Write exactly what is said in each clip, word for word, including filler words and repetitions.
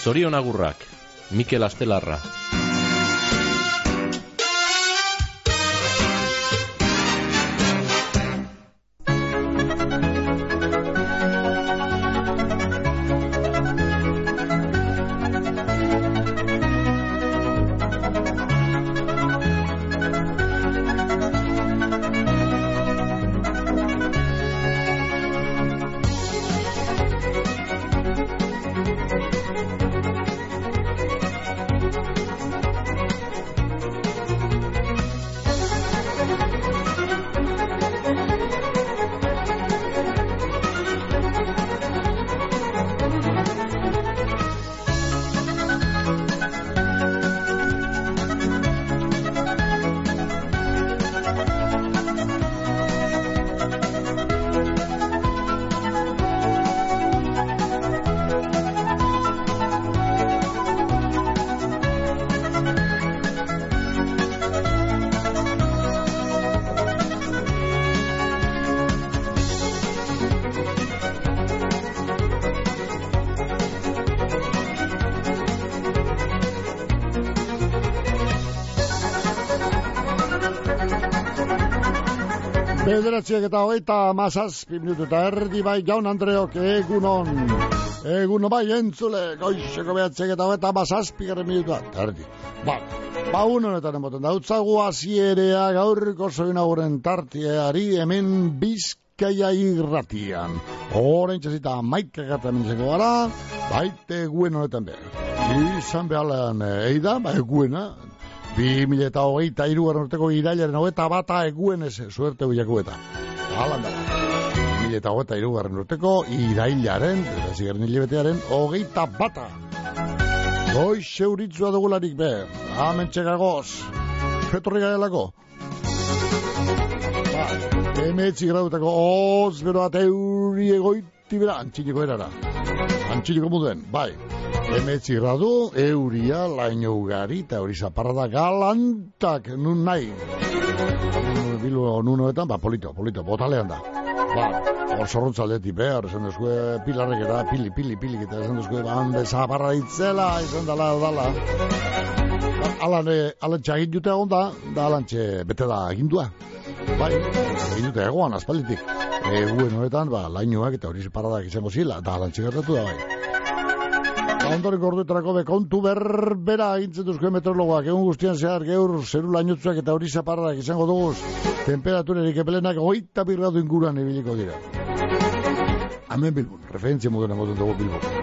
Zorion agurrak, Mikel Astelarra. Bederatziak eta hogeita mazazpi minutu eta erdi bai Jaun Andreok egunon. Egunon bai entzule, goizeko behatziak eta hogeita mazazpi garen minutua. Erdi. Ba, ba unonetan emoten dautzagu azierea gaurko soinaguren tartieari hemen Bizkaia irratian. Horein txasita maika gata mentzeko gara, baite guen honetan behar. Izan behalan eida, ba eguena, bi mila eta hogeita irugarren urteko irailaren hogeita bata eguen ez suerte huiakueta. Halan da. bi mila eta hogeita irugarren urteko irailaren, eta zigarren hilabetearen, hogeita bata. Goiz euritzua dugularik be, hamen txegagoz, fetorri gaelako. Ba, emetzi gradutako oz, bero bat euri egoiti bera, antxiniko erara. Antxiniko muduen, bai. Emetzi gradu, euria, laino ugari, eta hori zaparra da galantak, nun nahi. Bilu nunoetan, ba, polito, polito, botalean da. Ba, hor zorrontzaldetik behar, esan duzue pilarrek eta pili, pili, pili, eta esan duzue, ba, hande zaparra itzela, esan dala, dala. Ba, alan, alan txagin dute egon da, da alan txe bete da agindua. Bai, egin dute egoan, aspalditik. Eguen honetan, ba, lainoak eta hori zaparra da izango zila, da alan txegatatu da, bai. Ondoren gorduetarako bekontu berbera egintzen duzkoen meteorologoak. Egun guztian zehar geur zeru lainotzuak eta hori zaparrak izango duguz. Temperaturerik epelenak goita birradu inguruan ibiliko dira. Hemen Bilbon, referentzia moduen emoten dugu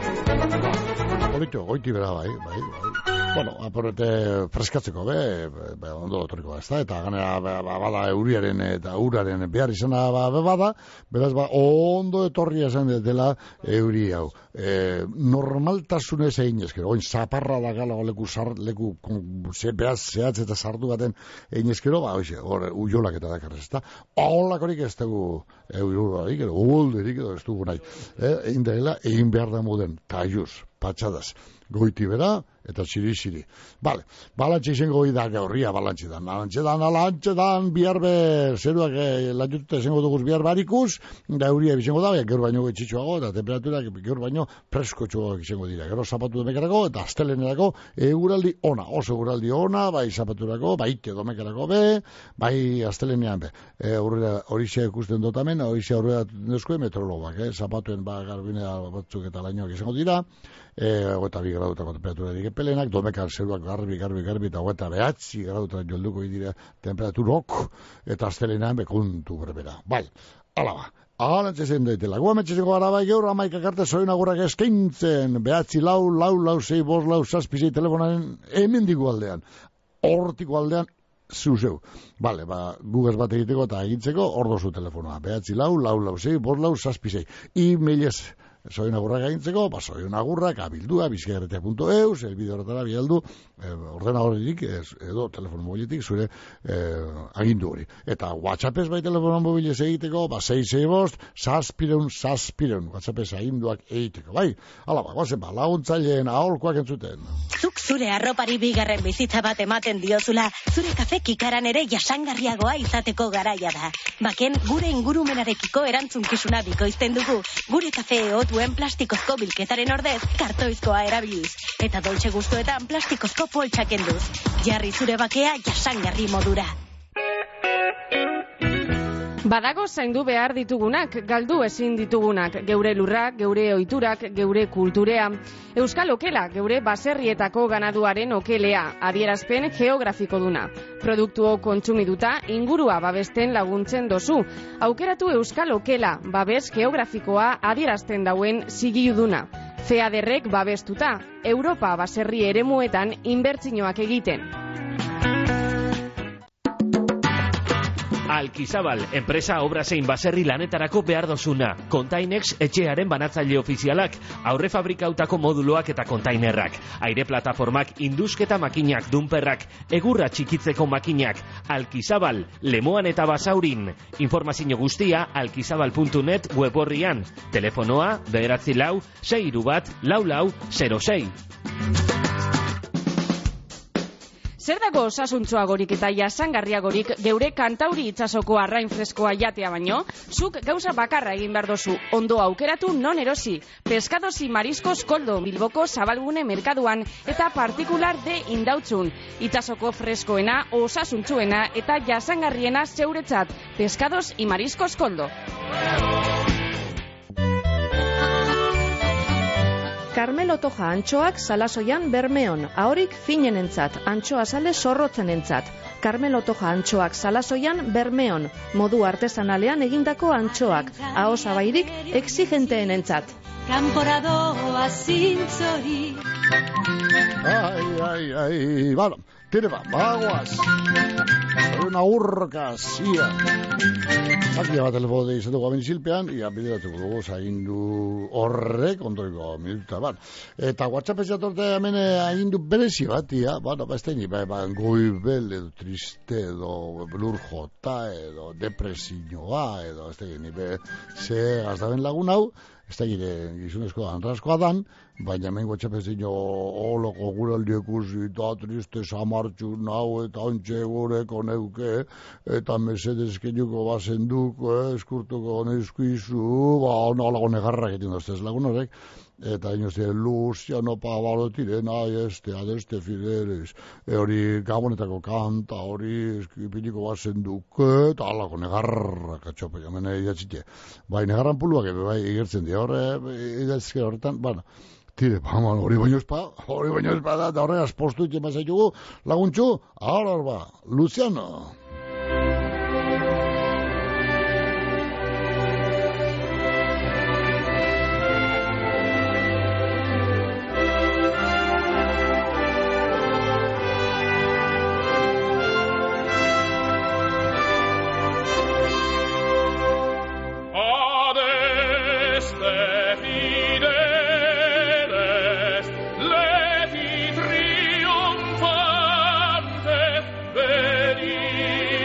Bilbon. Polito, goiti bera bai, bai, bai. Bueno, aporrete freskatzeko, be, be ondo otoriko da, ez da, eta ganera ba, bada euriaren eta uraren behar izana ba, bada, beraz, ba, ondo etorria esan dela euri hau. E, normaltasunez egin ezkero, oin zaparra da gala leku, zar, leku behaz zehatz eta sartu baten egin ezkero, ba, oize, hor, uiolak eta dakarrez, ez da, aholakorik ez dugu euri, uholderik edo ez dugu nahi, e, egin dela, egin behar da moden, taiuz, patxadas, goiti bera, eta ziri-ziri. Bale, balantxe izango da gaurria, balantxe dan, balantxe dan, balantxe dan, bihar be, zeruak eh, lantxututa izango duguz bihar barikuz, da euria izango da, gaur baino getxitxoago, eta temperaturak gaur baino presko txuagoak izango dira. Gero zapatu domekarako, eta astelenerako, eguraldi ona, oso eguraldi ona, bai zapaturako, bai ite domekarako be, bai astelenean be. E, hori xe ikusten dotamen, hori xe aurrera duzkoe meteorologoak, eh? Zapatuen ba garbinea batzuk eta lainoak izango dira, e, eta bi gradutako temperaturarik pelenak, domekar zeruak garbi, garbi, garbi, eta hogeita behatzi gradutan jolduko dira temperaturok, eta astelenean bekuntu berbera. Bai, ala ba, alantze zen daitela. Gua metxezeko gara bai geur, amaikak arte zoin agurrak eskaintzen, behatzi lau, lau, lau, zei, bost, lau, zazpizei telefonaren hemen digu aldean, hortiko aldean, zuzeu. Bale, ba, Google bat egiteko eta egintzeko, hor dozu telefonoa. Behatzi lau, lau, lau, zei, bost, lau, zazpizei. E-mailez, soin agurrak egintzeko, ba, soin agurrak, abildua, bizkaerretea punto eus, elbide horretara bialdu, eh, ordenadoritik, edo telefono mobiletik, zure eh, agindu hori. Eta WhatsAppez bai telefono mobilez egiteko, ba, sei, sei, bost, zazpireun, zazpireun, WhatsAppez aginduak egiteko, bai? Hala, ba, guazen, ba, laguntzaileen aholkoak entzuten. Zuk zure arropari bigarren bizitza bat ematen diozula, zure kafe kikaran ere jasangarriagoa izateko garaia da. Baken, gure ingurumenarekiko erantzunkizuna bikoizten dugu, gure kafe eot zuen plastikozko bilketaren ordez kartoizkoa erabiliz. Eta doltxe gustuetan plastikozko poltsak kenduz. Jarri zure bakea jasangarri modura. Badago zaindu behar ditugunak, galdu ezin ditugunak, geure lurrak, geure ohiturak, geure kulturea. Euskal okela, geure baserrietako ganaduaren okelea, adierazpen geografiko duna. Produktuo kontsumiduta, ingurua babesten laguntzen dozu. Aukeratu Euskal okela, babes geografikoa adierazten dauen zigiluduna. Feaderrek babestuta, Europa baserri eremuetan inbertsioak egiten. Alkizabal, enpresa obra zein baserri lanetarako behar dozuna. Containex etxearen banatzaile ofizialak, aurre fabrikautako moduloak eta kontainerrak, aire plataformak, indusketa makinak, dunperrak, egurra txikitzeko makinak. Alkizabal, Lemoan eta Basaurin. Informazio guztia alkizabal puntu net web horrian. Telefonoa bederatzi lau, sei hiru bat, lau lau, zero sei. Zer dago osasuntsuagorik eta jasangarriagorik geure kantauri itsasoko arrain freskoa jatea baino? Zuk gauza bakarra egin behar dozu, ondo aukeratu non erosi. Pescados y Mariscos Koldo, Bilboko Zabalgune merkaduan eta partikular de Indautzun. Itsasoko freskoena, osasuntsuena eta jasangarriena zeuretzat. Pescados y Mariscos Koldo. Carmelo Toja antxoak Salasoian Bermeon, ahorik finenentzat, antxoa sale zorrotzenentzat. Carmelo Toja antxoak Salasoian Bermeon, modu artesanalean egindako antxoak, aho zabairik exigenteenentzat. Kanporadoa zintzori. Ai, ai, ai, bueno, tire ba, bagoaz. Una urka, zia. Zakia bat telefono de izatuko aminizilpean, ia bideratuko dugu zaindu horrek, ondoiko minuta bat. Eta WhatsApp ez jatorte hemen haindu berezi bat, ia, bueno, ba, ez da ba, ba, goibel, edo triste, edo blur jota, edo depresioa, edo, ez da nipe, ze gaztaben lagun hau, ez da gire gizunezko anraskoa dan, baina hemen WhatsApp ez dino holoko gure aldiekusi, eta triste samartxu nau, eta ontxe gureko neuke, eta mesedezkenuko bazenduko, eh, eskurtuko nezkizu, ba, holako negarrak egiten doztez lagun horrek, eta inozte, Luciano Pavarotiren, ai, este, adeste Fidelis, e hori gabonetako kanta, hori eskipiniko bazenduko, eta holako negarrak atxope, hemen idatzite. Bai, negarran puluak, bai, egertzen di, horre, idatzke horretan, bueno, tire, baman, hori baino espa, hori baino espa da, da horregaz postu ite mazaitugu, laguntxu, ahora ba, Luciano. Veni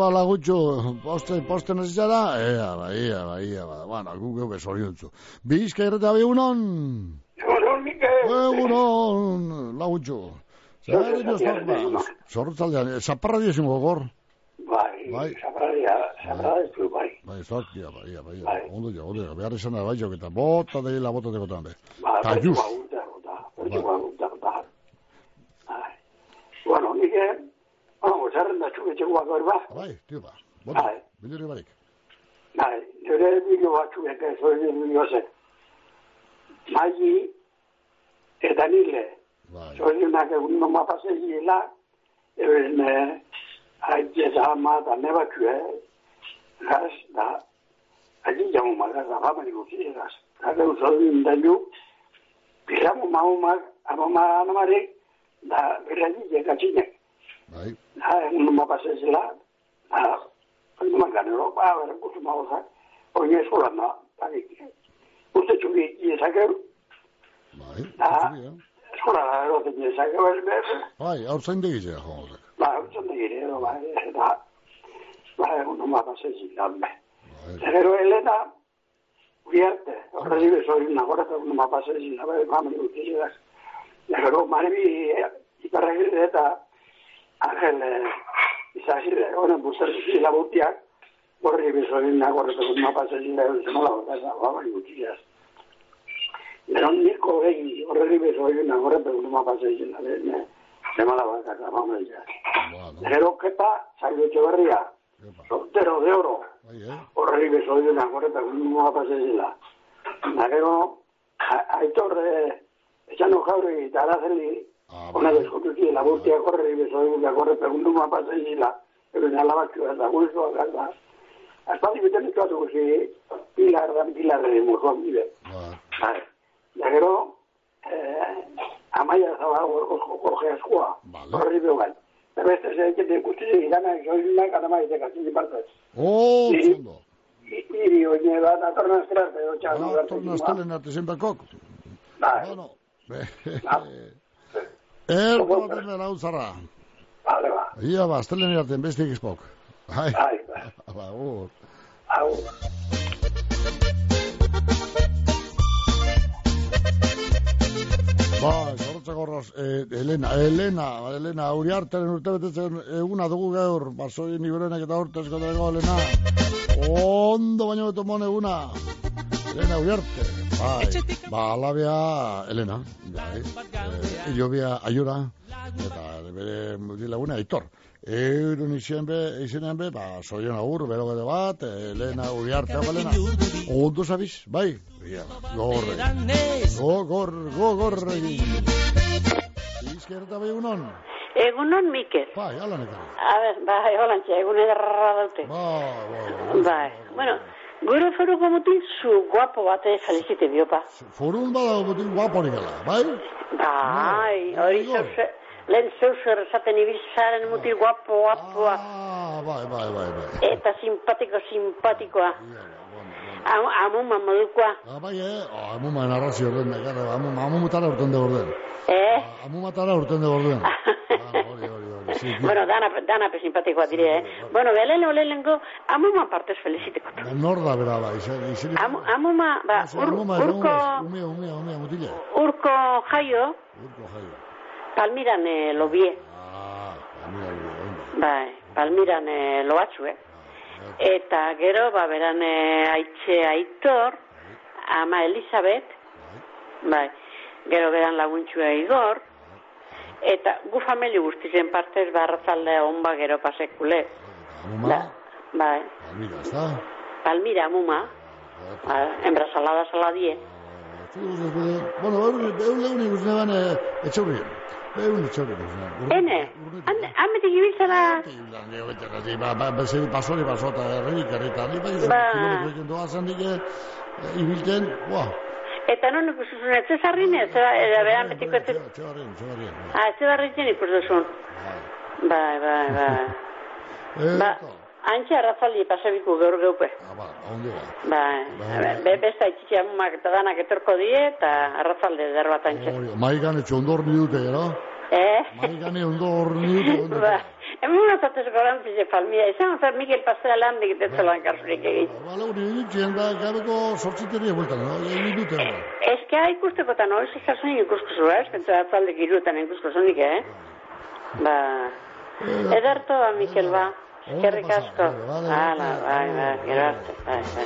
ba, lagutxo, poste, poste nazizara, ea, ba, ea, ba, ea, ba, bueno, guk geuke zoriontzu. Bizka irreta egunon? Egunon, Mikel. Egunon, lagutxo. Zer, dino, zorrotzaldean, zaparra diezin gogor? Bai, bai. zaparra dia, zaparra dizu, bai. Bai, zorkia, bai, bai, bai, ondo ja, ondo ja, behar izan da, bai, joketa, bota deila, bota dekotan, be. Ba, pertsu bagunta, bota, pertsu bagunta, bota. Bueno, nike, bueno, zerren da txuketxeko bat hor ba. Bai, tio ba, bota, biluri barik. Bai, nire bilo bat txukete, zoi bilo zen. Magi, eta nile. Zoi unak egun noma pasegila, eben, haitxeza ama da nebakue, gaz, da, haitxe jamu magaz, da, bamari gutzi, gaz. Gaz, zoi undalu, pilamu maumak, amama anamarik, da, berredi jekatxinek. Bai. Da, egun noma pasegila, da, egun noma ganero, ba, bera, kutu magozak, oin eskolan da, takik. Uste txuki, jezakeu. Bai, txuki, eh? Eskola da, eroten jezakeu, ez bai, hor zain degizea, jomozak. Ba, hor zain degizea, ba, eta, ba, egun noma pasegila, be. Zegero, Elena, Uriarte, horreli bezoi nagoreta egun noma pasegila, ba, bamari gutizidaz. Zegero, marebi, iparregirre eta Angel izagirre, honen buzterrizila butiak, horri bezoi nagoreta egun noma pasegila, egun zemola botazak, bamari gutizidaz. Gero, niko behi, horreli bezoi nagoreta egun noma pasegila, zemola botazak, bamari gutizidaz. Gero, kepa, Zailo Etxeberria, soltero de oro, horreli bezoi nagoreta egun noma pasegila. Gero, Aitor, Etxano Jauri eta Arazeli, ona deskotuki, laburtiak horreli bezoi nagoreta egun noma pasegila, eben alabatxua eta guztua gata. Azpaldi beten ikuatu guzi, pilar dan pilarre murroan bide. Gero, Amaia Zabago Jorge Askua, horri behugan. Beste zeikete ikusti irana zoinak adamaitek azin partez. Oh, zondo. Iri oine bat, atorna estelarte, otxan. Atorna estelen arte zenbakok. Bai. Bueno, erko baten dela uzarra. Vale, ba. Ia ba, estelen arte, bestik izpok. Bai. Bai, ba. Ba, ur. Agur. Ba, gorrotzak horraz, eh, Elena, Elena, Elena, Uriarteren urte betetzen eguna dugu gaur, basoi niberenek eta urtezko dago, Elena. Ondo baino beto mon eguna. Elena Uriarte, bai, ba, alabea, Elena, bai, eh, ilobia Aiora, eta bere mutilaguna Aitor. Euron izien be, izenean be, ba, soien agur, bero gede bat, Elena Uriarte, Elena. Ondo zabiz, bai, gorre. Go, gor, go, gorre. Izkerta bai egunon? Egunon, Mikel. Bai, ala nekari. A ber, bai, holantxe, egun edarra daute. Bai, bai. Bai, bueno, gure foruko mutin zu guapo bate felicite biopa. Forun bada mutin guapo nikala, bai? Bai, hori zauze, lehen zeuzer esaten ibizaren mutil guapo, guapoa. Ah, bai, bai, bai, bai. Eta simpatiko, simpatikoa. Amuma modukoa. Ah, bai, eh? Oh, amuma narrazio horren, gara, amuma, amumutara urten de borden. Eh? Amumatara urten de borden. Hori, hori, hori. Sí, bueno, dana, dana pe simpatikoa dire, eh? Bueno, belele, olelengo, amuma partez feliciteko. Nor da bera, ba, izan. Amuma, ba, urko... Umea, umea, umea, mutila. Urko jaio. Urko jaio. Palmiran eh, lobie. Ah, palmiran lobie. Bai, palmiran eh, loatxu, eh? Eta gero, ba, beran eh, aitxe Aitor, ama Elizabeth, bai, gero beran laguntxua Igor, eta gu familia guztizen partez barratzalde honba gero pasekule. Amuma? Bai. Palmira, ez da? Palmira, amuma. Embra salada saladie. Bueno, egun legun ikusten eban etxaurrien. Egun etxaurrien ikusten. Ene, hametik ibiltzara... Pasori pasota, errenik erreta. Kilometro doazen dike ibilten, buah. Eta non ikusuzun, etxe zarrin, eta beran betiko etxe... Etxe barrien, etxe barrien. Ah, etxe barrien ikustuzun. Bai, bai, bai. Ba, antxe arrazaldi pasabiku gaur geupe. Ah, ba, ondo ba. Bai, besta itxitxe amumak eta danak etorko die, eta arrazalde der bat antxe. Maigan etxe ondor nidute, gero? Eh? Maigane ondor nidute. Ba, Hemen unazatez gorantzize palmia, izan zer Mikel Pastera lan dikitetzen karzurik egin. Bala, hori egin, gabeko sortziteria bueltan, no? Egin dute, hori. Ezkea ikustekotan, hori zikazunik ikuskuzu, ez? Pentsa atzaldek iruetan ikuskuzunik, eh? Ba... Ederto, ba, Mikel, ba. Eskerrik asko. Hala, bai, bai, gero arte, bai, bai.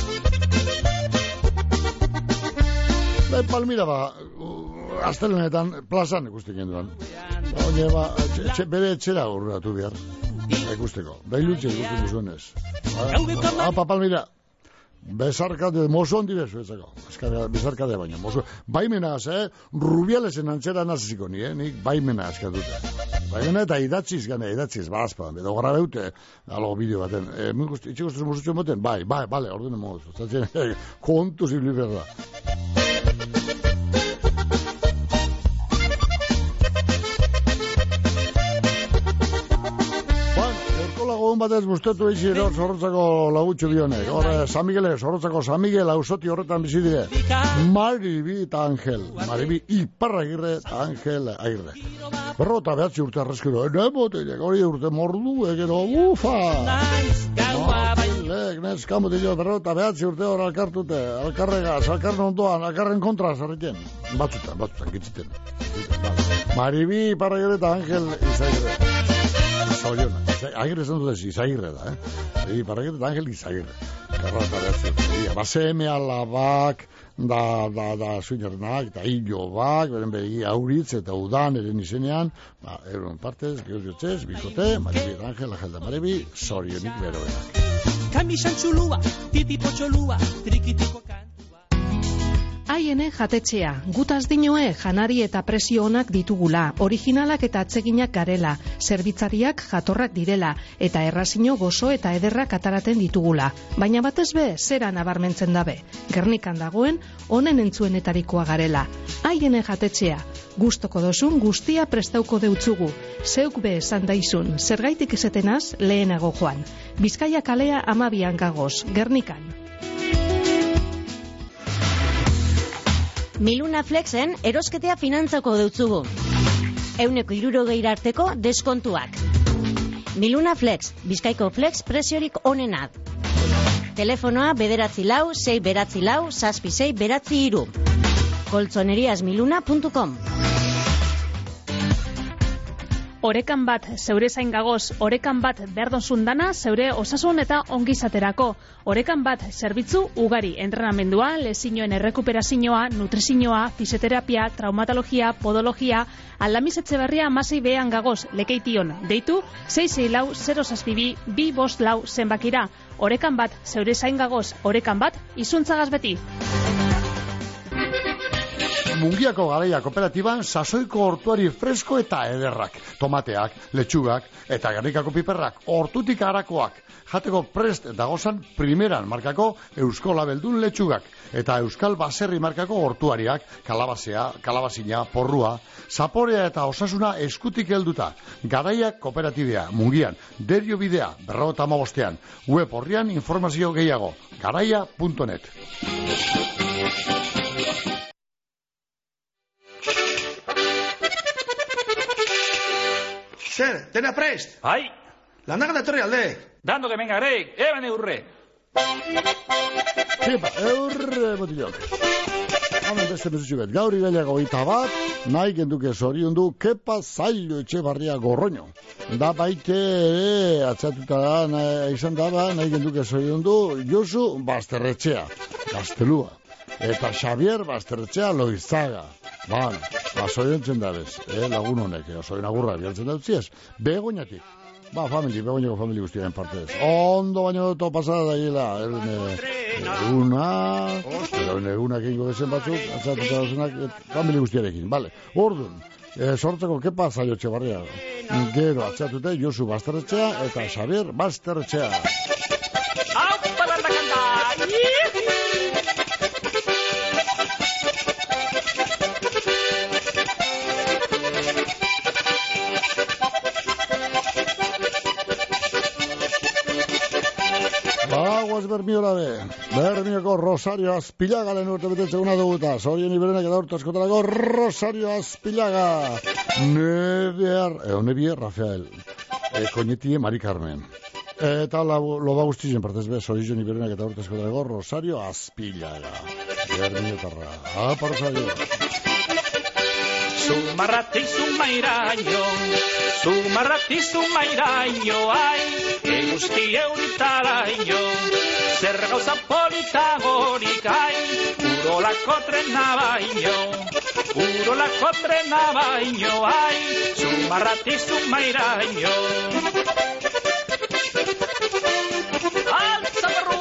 Bai, Palmira, ba, astelenetan plazan ikusten genduan. Oine, ba, bere etxera horretu behar. Ikusteko. Da ilutxe ikusten duzuenez. Apa, Palmira. Bezarkade, mozo handi bezu, ezako. Bezarkade baina, mozo. Baimenaz, eh? Rubialesen antzera naziziko ni, eh? Nik baimena eskatuta. Baimena eta idatziz gane, idatziz, bazpa. Edo gara beute, alo bideo baten. E, Itxeko zuzun mozutxo moten? Bai, bai, bale, ordene mozu. Kontu zibli berda. Egun batez gustatu eizi ero zorrotzako lagutxo bionek. Horre, San Miguel, zorrotzako San Miguel ausoti horretan bizi dire. Maribi eta Angel. Maribi Iparragirre eta Angel Agirre. Berrota behatzi urte arrezkero. Nemotilek, hori urte mordu, egero, ufa! Martilek, neskamotilek, berrota behatzi urte hor alkartute. Alkarregaz, alkarren ondoan, alkarren kontra zarriten. Batzutan, batzutan, gitziten. Maribi Iparragirre eta Angel Izagirre. Zauriona. Agirre zen dut ez, Izagirre da, eh? Egi, Parraguirre eta Angel Izagirre. Karrata behatzen. Ba, seme alabak, da, da, da, suinernak, eta hilo bak, beren begi auritz eta udan eren izenean, ba, eron partez, gehiotxez, bikote, Maribi eta Angel, Angel da Maribi, zorionik beroenak. Kamisan txulua, titipo txolua, trikitiko kantua. Aiene jatetxea, gutaz dinoe janari eta presio onak ditugula, originalak eta atseginak garela, zerbitzariak jatorrak direla, eta errazino gozo eta ederrak ataraten ditugula. Baina batez be, zera nabarmentzen dabe. Gernikan dagoen, honen entzuenetarikoa garela. Aiene jatetxea, gustoko dozun guztia prestauko deutzugu. Zeuk be esan daizun, zergaitik esetenaz lehenago joan. Bizkaia kalea amabian gagoz, Gernikan. Miluna Flexen erosketea finantzako deutzugu. Euneko irurogeira arteko deskontuak. Miluna Flex, Bizkaiko Flex presiorik onenat. Telefonoa bederatzi lau, sei beratzi lau, zazpi sei beratzi iru. koltzoneriasmiluna puntu com. Orekan bat zeure zain gagoz, orekan bat berdozun dana zeure osasun eta ongizaterako. Orekan bat zerbitzu ugari, entrenamendua, lezinoen errekuperazioa, nutrizioa, fisioterapia, traumatologia, podologia, Aldamiz Etxeberria amasei behan gagoz, lekeition, deitu, sei sei lau, zero zazpibi, bi bost lau zenbakira. Orekan bat zeure zain gagoz, orekan bat izuntzagaz beti. Mungiako Garaia Kooperatiban sasoiko hortuari fresko eta ederrak, tomateak, letxugak eta Gernikako piperrak, hortutik harakoak, jateko prest dagozan primeran markako Eusko Labeldun letxugak eta Euskal Baserri markako hortuariak, kalabazea, kalabazina, porrua, zaporea eta osasuna eskutik helduta. Garaia Kooperatibea, Mungian, Derio Bidea, berrogeta hamabostean, web horrian informazio gehiago, garaia puntu net. Zer, dena prest? Bai. Landagan etorri alde. Dando que venga grek, eben eurre. Epa, eurre botilok. Hamen beste mesutxu bet, gaur irailago eta bat, nahi genduke zoriondu, kepa zailo Etxebarria Gorroño. Da baite ere, atzatuta da, nahi, izan da ba, nahi genduke zoriondu, Josu Basterretxea, Gaztelua. Eta Xavier Basterretxea Loizaga. Ban, ba, zoriontzen dabez, eh, lagun honek, zorin agurra, bialtzen dautziez, begoñatik. Ba, famili, begoñako famili guztiaren partez. Ondo baino doto pasada da hiela, eguna, eguna egingo dezen batzuk, atzatuta dauzenak, famili guztiarekin, bale. Ordun, e, sortzeko kepa zailo Etxebarria. Gero atzatute Josu Basterretxea eta Xavier Basterretxea. ¡Aupa, la canta! Bagoaz Bermiola be, Bermioko Rosario Azpilagaren urte betetzeguna duguta, zorien iberenak eta urte askotarako Rosario Azpilaga, Nebier, eh, Nebier Rafael, e, koñetie Mari Carmen. Eta loba guztien partez bez, Horizon Iberenak eta urtezko dago, Rosario Azpilaga. Germinotarra. Apa, Rosario. Zumarrati zumairaino, zumarrati zumairaino, ai, eguzki euritaraino, zer gauza polita gorik, ai, urolako trena baino, urolako trena baino, ai, zumarrati zumairaino. Alza barru!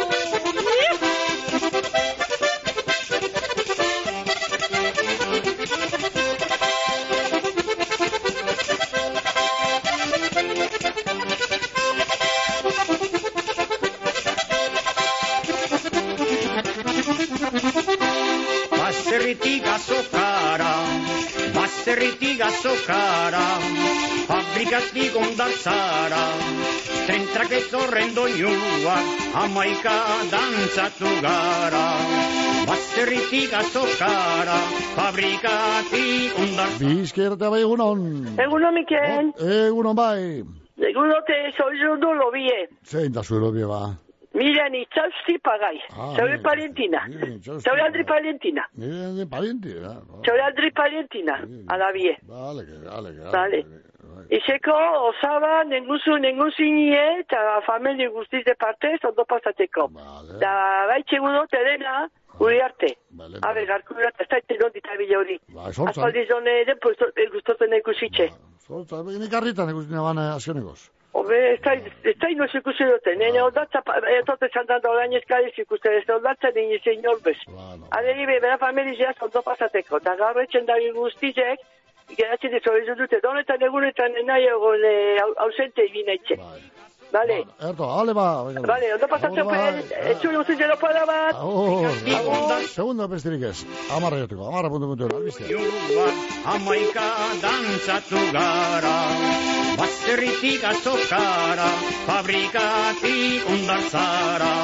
Baserritik azokara, baserritik azokara, fabrikatik ondartzara, trentrak ez horren doinua, hamaika dantzatu gara. Baserritik azokara, fabrikatik ondartzara. Bizkerta bai egunon. Egunon, Miken. Egunon bai. Egunote, soizundo lobie. Zein da zuen lobie ba. Miren, itzausti pagai. Ah, Zaure parentina. Zaure aldri parentina. Mire, de parentina. Zaure aldri parentina. Alabie. Vale, que, vale, que. Vale. Izeko, osaba, nenguzu, nenguzinie, eta familie guztiz de partez, ondo pasateko. Vale. Da, baitxe gudot edena, uri arte. Vale. Habe, garku ura, ez da ite nondita bila hori. Ba, sortzan. Aspaldizone ere, pues, gustoten ekusitxe. Sortzan, begin ikarritan ekustina bana azkenekoz. Obe, ez da inoz ikusi duten, nene ondatza, etote zantanda orain eskariz ikusten, ez da ondatza nini zein horbez. Aderi, bera familizea ondo pasateko, eta gaur etxen da guztizek, geratzen dizo ez dute, donetan egunetan nahi egon ausente ibina etxe. Vale. Erto, ale ba. Vale, ondo pasatzeko, etxuri guztiz jero para bat. Agur, segundo bestirik ez. Amarra joteko, amarra puntu puntu, albizte. Hamaika dantzatu gara, baserritik azokara, fabrikatik ondartzara.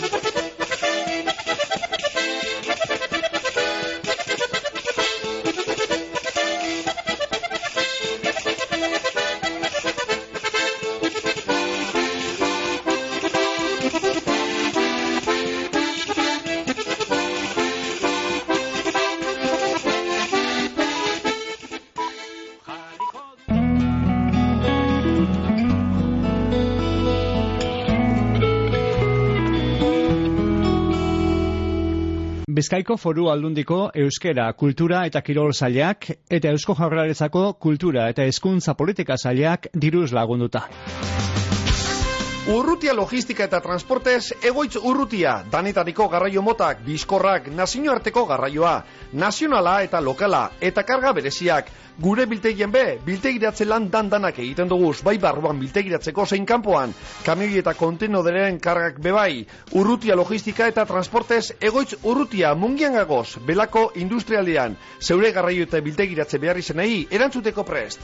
Bizkaiko Foru Aldundiko Euskera, Kultura eta Kirol Sailak eta Eusko Jaurlaritzako Kultura eta Hezkuntza Politika Sailak diruz lagunduta. Urrutia logistika eta transportez egoitz urrutia, danetariko garraio motak, bizkorrak, nazioarteko garraioa, nazionala eta lokala, eta karga bereziak. Gure biltegien be, biltegiratze lan dan-danak egiten duguz, bai barruan biltegiratzeko zein kanpoan, kamioi eta kontenoderen kargak bebai. Urrutia logistika eta transportez egoitz urrutia, mungian gagoz, belako industrialdean, zeure garraio eta biltegiratze behar izenei, erantzuteko prest.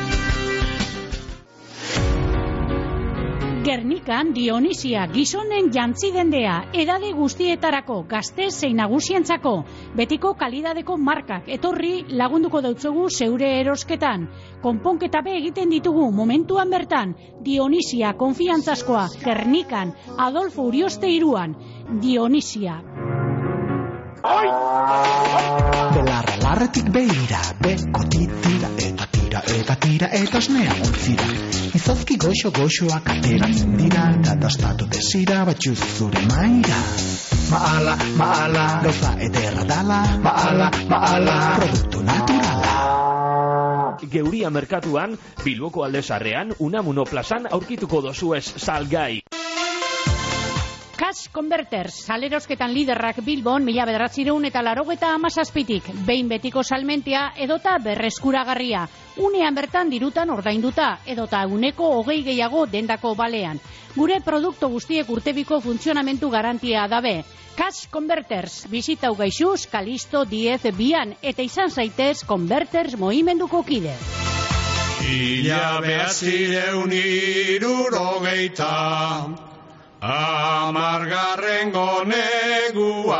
Gernikan Dionisia gizonen jantzidendea, edade guztietarako, gazte zein nagusientzako, betiko kalidadeko markak etorri lagunduko dautzugu zeure erosketan. Konponketa be egiten ditugu momentuan bertan, Dionisia konfiantzazkoa, Gernikan, Adolfo Urioste iruan, Dionisia. Belarra larretik behira, bekoti tira eta tira eta tira eta osnea ontzira. Izozki goxo goxoak ateratzen dira, eta dastatu desira batxuz zure maira. Maala, maala, gauza ederra dala, maala, maala, produktu naturala. Geuria merkatuan, Bilboko Aldezarrean, Unamuno plazan aurkituko dozuez salgai. Cash Converters, salerosketan liderrak Bilbon, mila bederatzireun eta larogeta amazazpitik, behin betiko salmentia edota berreskuragarria. Unean bertan dirutan ordainduta, edota uneko hogei gehiago dendako balean. Gure produktu guztiek urtebiko funtzionamentu garantia dabe. Cash Converters, bizitau gaixuz, Kalisto diez bian, eta izan zaitez Converters mohimenduko kide. Ila behatzireun irurogeita, amargarrengo negua,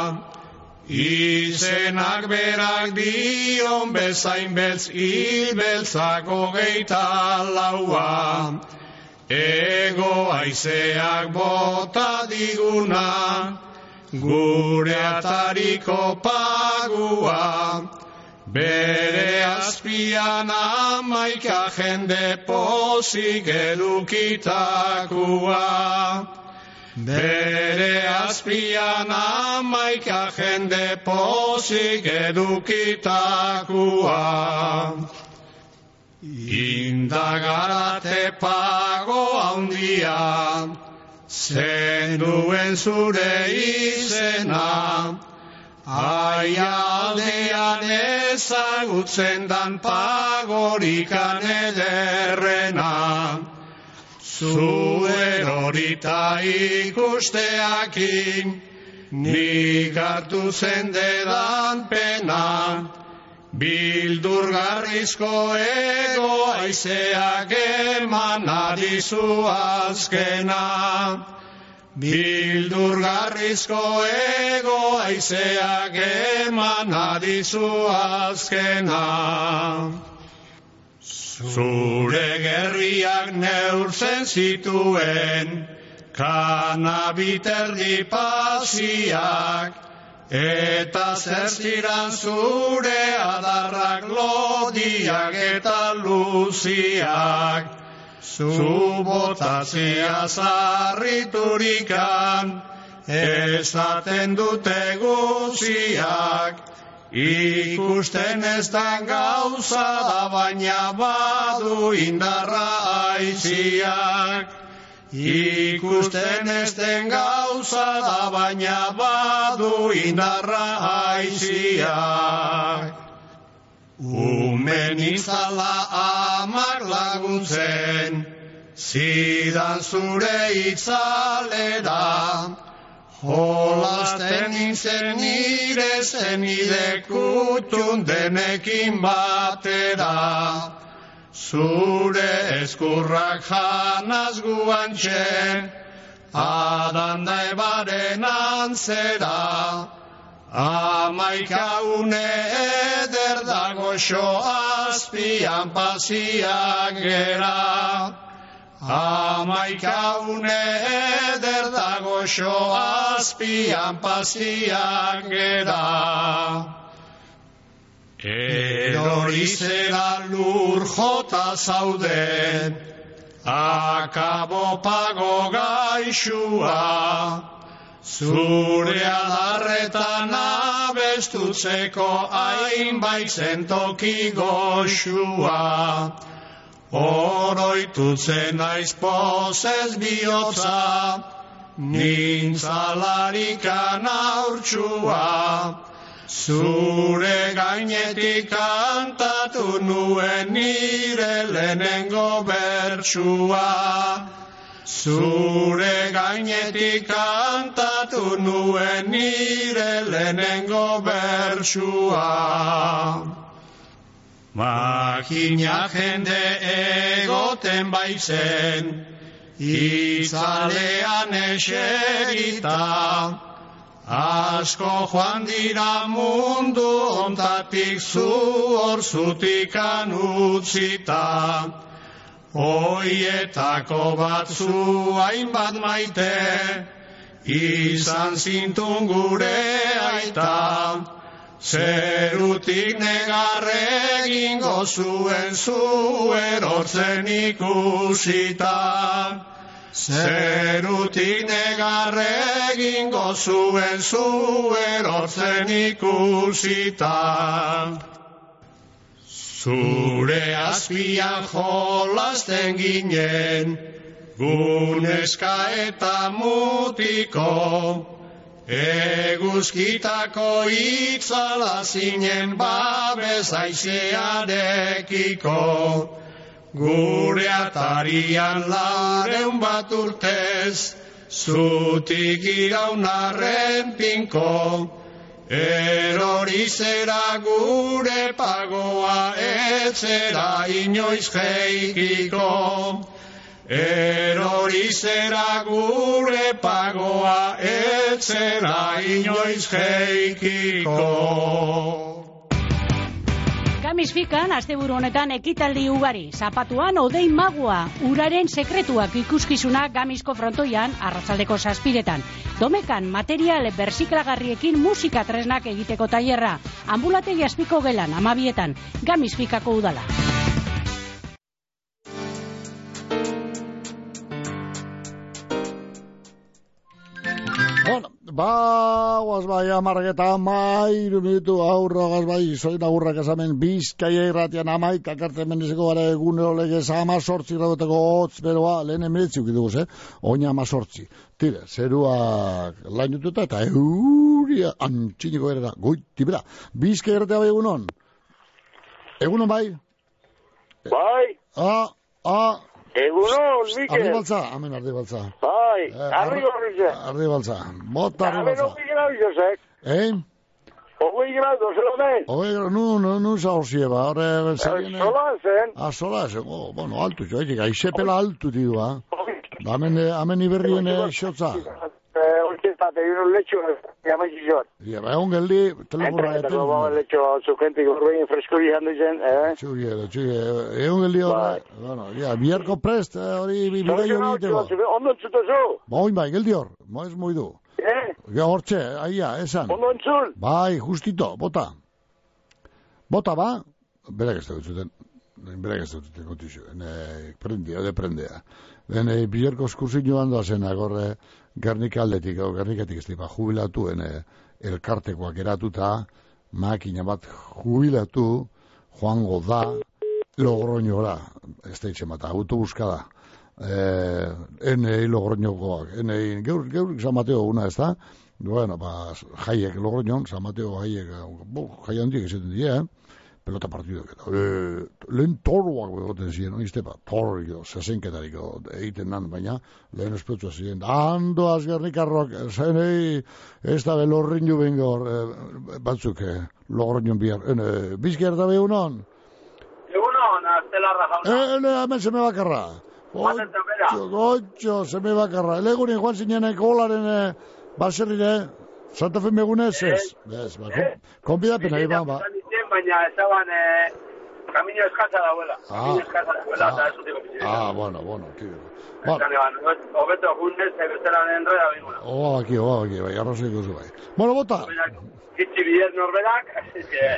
izenak berak dion bezain beltz, hilbeltzako geita laua. ego aizeak bota diguna, gure atariko pagua, bere azpian amaika jende pozik edukitakoa. Bere azpian amaika jende pozik edukitakoa. Indagarate pago handia, zenuen zure izena, aia aldean ezagutzen dan pagorikan ederrena. Zu erorita ikusteakin, nik hartu zendedan pena, bildurgarrizko ego aizeak eman adizu azkena. Bildurgarrizko ego aizeak eman adizu azkena. Zure gerriak neurtzen zituen, kanabiterdi pasiak, eta zertziran zure adarrak lodiak eta luziak. Zu botatzea zarriturikan, esaten dute guziak, ikusten ez dan gauza da baina badu indarra aiziak. Ikusten ez den gauza da baina badu indarra aiziak. Umen izala amak laguntzen, zidan zure itzalera, jolasten nintzen nire zenide kutxun denekin batera. Zure eskurrak janaz guantxe, adanda ebaren antzera, amaika une eder dago xo azpian pasiak gera. Amaika une eder dago xo azpian pasiak gera. Erori zera lur jota zauden, akabo pago gaixua, zure adarretan abestutzeko hainbait zentoki goxua. Oroitutzen naiz pozez bihotza, nintzalarikan aurtsua, zure gainetik kantatu nuen nire lehenengo bertsua. Zure gainetik kantatu nuen nire lehenengo bertsua. Makina jende egoten baizen, itzalean eserita, asko joan dira mundu ontatik zu hor zutikan utzita. Oietako batzu hainbat maite, izan zintun gure aita, zerutik negarre egingo zuen zu erortzen ikusita. Zerutik negarre egingo zuen zu erortzen ikusita. Zure azpian jolasten ginen, guneska eta mutiko, eguzkitako itzala zinen babes aizearekiko. Gure atarian lareun bat urtez, zutik iraunarren pinko, erori zera gure pagoa etzera inoiz jeikiko. Erori zera gure pagoa etzera inoiz jeikiko. Gamisfikan asteburu honetan ekitaldi ugari, zapatuan odei magua, uraren sekretuak ikuskizunak Gamisko frontoian arratsaldeko zazpiretan. Domekan material berziklagarriekin musika tresnak egiteko tailerra, ambulategi azpiko gelan amabietan, Gamisfikako udala. Bueno, ba, guaz bai, amargeta amairu minutu aurro gaz bai, zoin agurrak esamen Bizkaia irratian amaik, akartzen mendizeko gara egunero legez ama sortzi gradoteko hotz beroa, lehen emiretzi ukiduguz, eh? Oina ama sortzi. Tire, zeruak lainututa eta euria antxiniko erera, goiti bera. Bizkaia irratia bai egunon? Egunon bai? Bai. Ah, ah. Egunon, Mikel. Ardi baltza, amen ardi baltza. Bai, ardi horrize. Ardi baltza, bota ardi baltza. Amen, ogei grabizosek. Eh? Ogei grabizos, zelomen. Ogei grabizos, nu, nu, nu zaurzie, ba, horre... Sola zen. Ah, sola zen, oh, bueno, altu, jo, egin, aizepela altu didu, ba. Amen, amen iberrien xotza. Oitzentate, uno lecho, jamaitzizot. Ja, ba, egon geldi, telefona eten. Entretako, ba, lecho, zu gente, gorbein, freskori handu zen, eh? Txugiero, txugiero, egon geldi hori, bueno, ja, biharko prest, hori, bidei hori itego. Ondo entzuto zu? Ba, oin bai, geldi hor, moez moidu. Eh? Ja, hortxe, aia, esan. Ondo entzul? Bai, justito, bota. Bota, ba, berak ez da gutzuten, berak ez da gutzuten kontizio, ene, prendea, de prendea. Ene, biharko eskursin joan doazen, agorre, Gernika aldetik, o Gernikatik ez dipa, jubilatu, ene, elkartekoak eratuta, makina bat jubilatu, joango da, Logroñora, ez da itxe mata, autobuska da, eh, enei Logroñokoak, enei, geur, geur, San Mateo una ez da, bueno, ba, jaiek Logroñon, San Mateo jaiek, bo, jai handiek esaten dira, eh? Pelota partiduak eta, e, lehen torroak begoten ziren, oizte, ba, torroik edo, zesenketarik edo, egiten nan, baina, lehen espetua ziren, ando azgernikarroak, zenei, ez da belorrin ju bengor, e, batzuk, e, Logroñon bihar, ene, bizkiar da behunon? Egunon, aztelarra jauna. Ene, hemen zeme bakarra. Gotxo, gotxo, zeme bakarra. Elegunin joan zineneko olaren e, baserrire, Santa Fe megunez, ez? Ez, ba, konbidapena, iban, ba. Baina ezaban eh, kamino eskasa dauela. Kamino eskasa dauela, eta ez utiko bizitzen. Ah, bueno, bueno, tío. Obeto junez, ebezeran enreda binguna. Oh, aquí, oh, aquí, bai, arrozik duzu, bai. Bueno, bota. Gitzi bidez norberak, así que...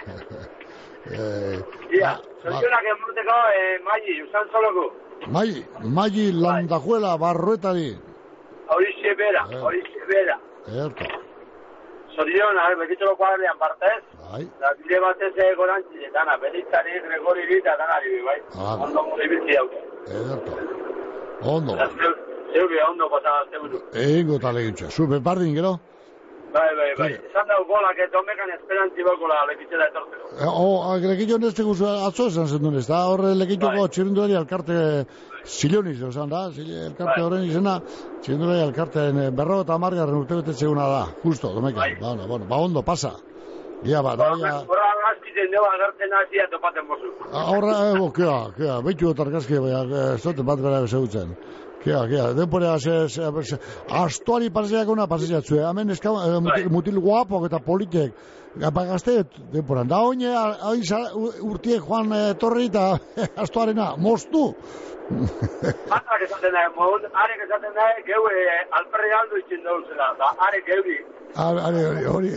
Ia, soizionak enmurteko, Magi, usan soloku. Magi, Magi landajuela barruetari. Horixe bera, horixe bera. Erto. Zorion, a ver, bekitxolo kuadrean partez. Bai. Da, bide batez egorantzi, dana, beritzari, Gregori bita, danari, bai. Ondo muri biltzi daute. Ederto. Ondo. Zeure, ondo pasada, zeuru. Ego tale gintxa. Zube pardin, gero? Bai, bai, bai. Esan dau golak, eto mekan esperantzi bakola lekitzela etortzeko. O, lekitxo neste guzu, atzo esan zendun ez, da, horre lekitxoko txirindulari alkarte Zilioniz, esan da, elkarte horren izena, txirindulari alkarteen berro eta amargarren urte betetzeguna da, justo, domekan, bueno, bueno, ba ondo, pasa. Ia bat, da, horra gazkitzen dugu agertzen hazia topaten bozu. Horra, ego, kea, kea, behitu otarkazki, ez duten bat bera bezeutzen. Kea, kea, denporea, astuari paseak una paseatzu, hemen eska, mutil guapok eta politek, gazte denporan. Da oine, urtiek joan torri eta astuarena, moztu. Atak esaten da, arek esaten da, geu alperri aldo itzen dauzela, da arek geuri. Are, hori, hori.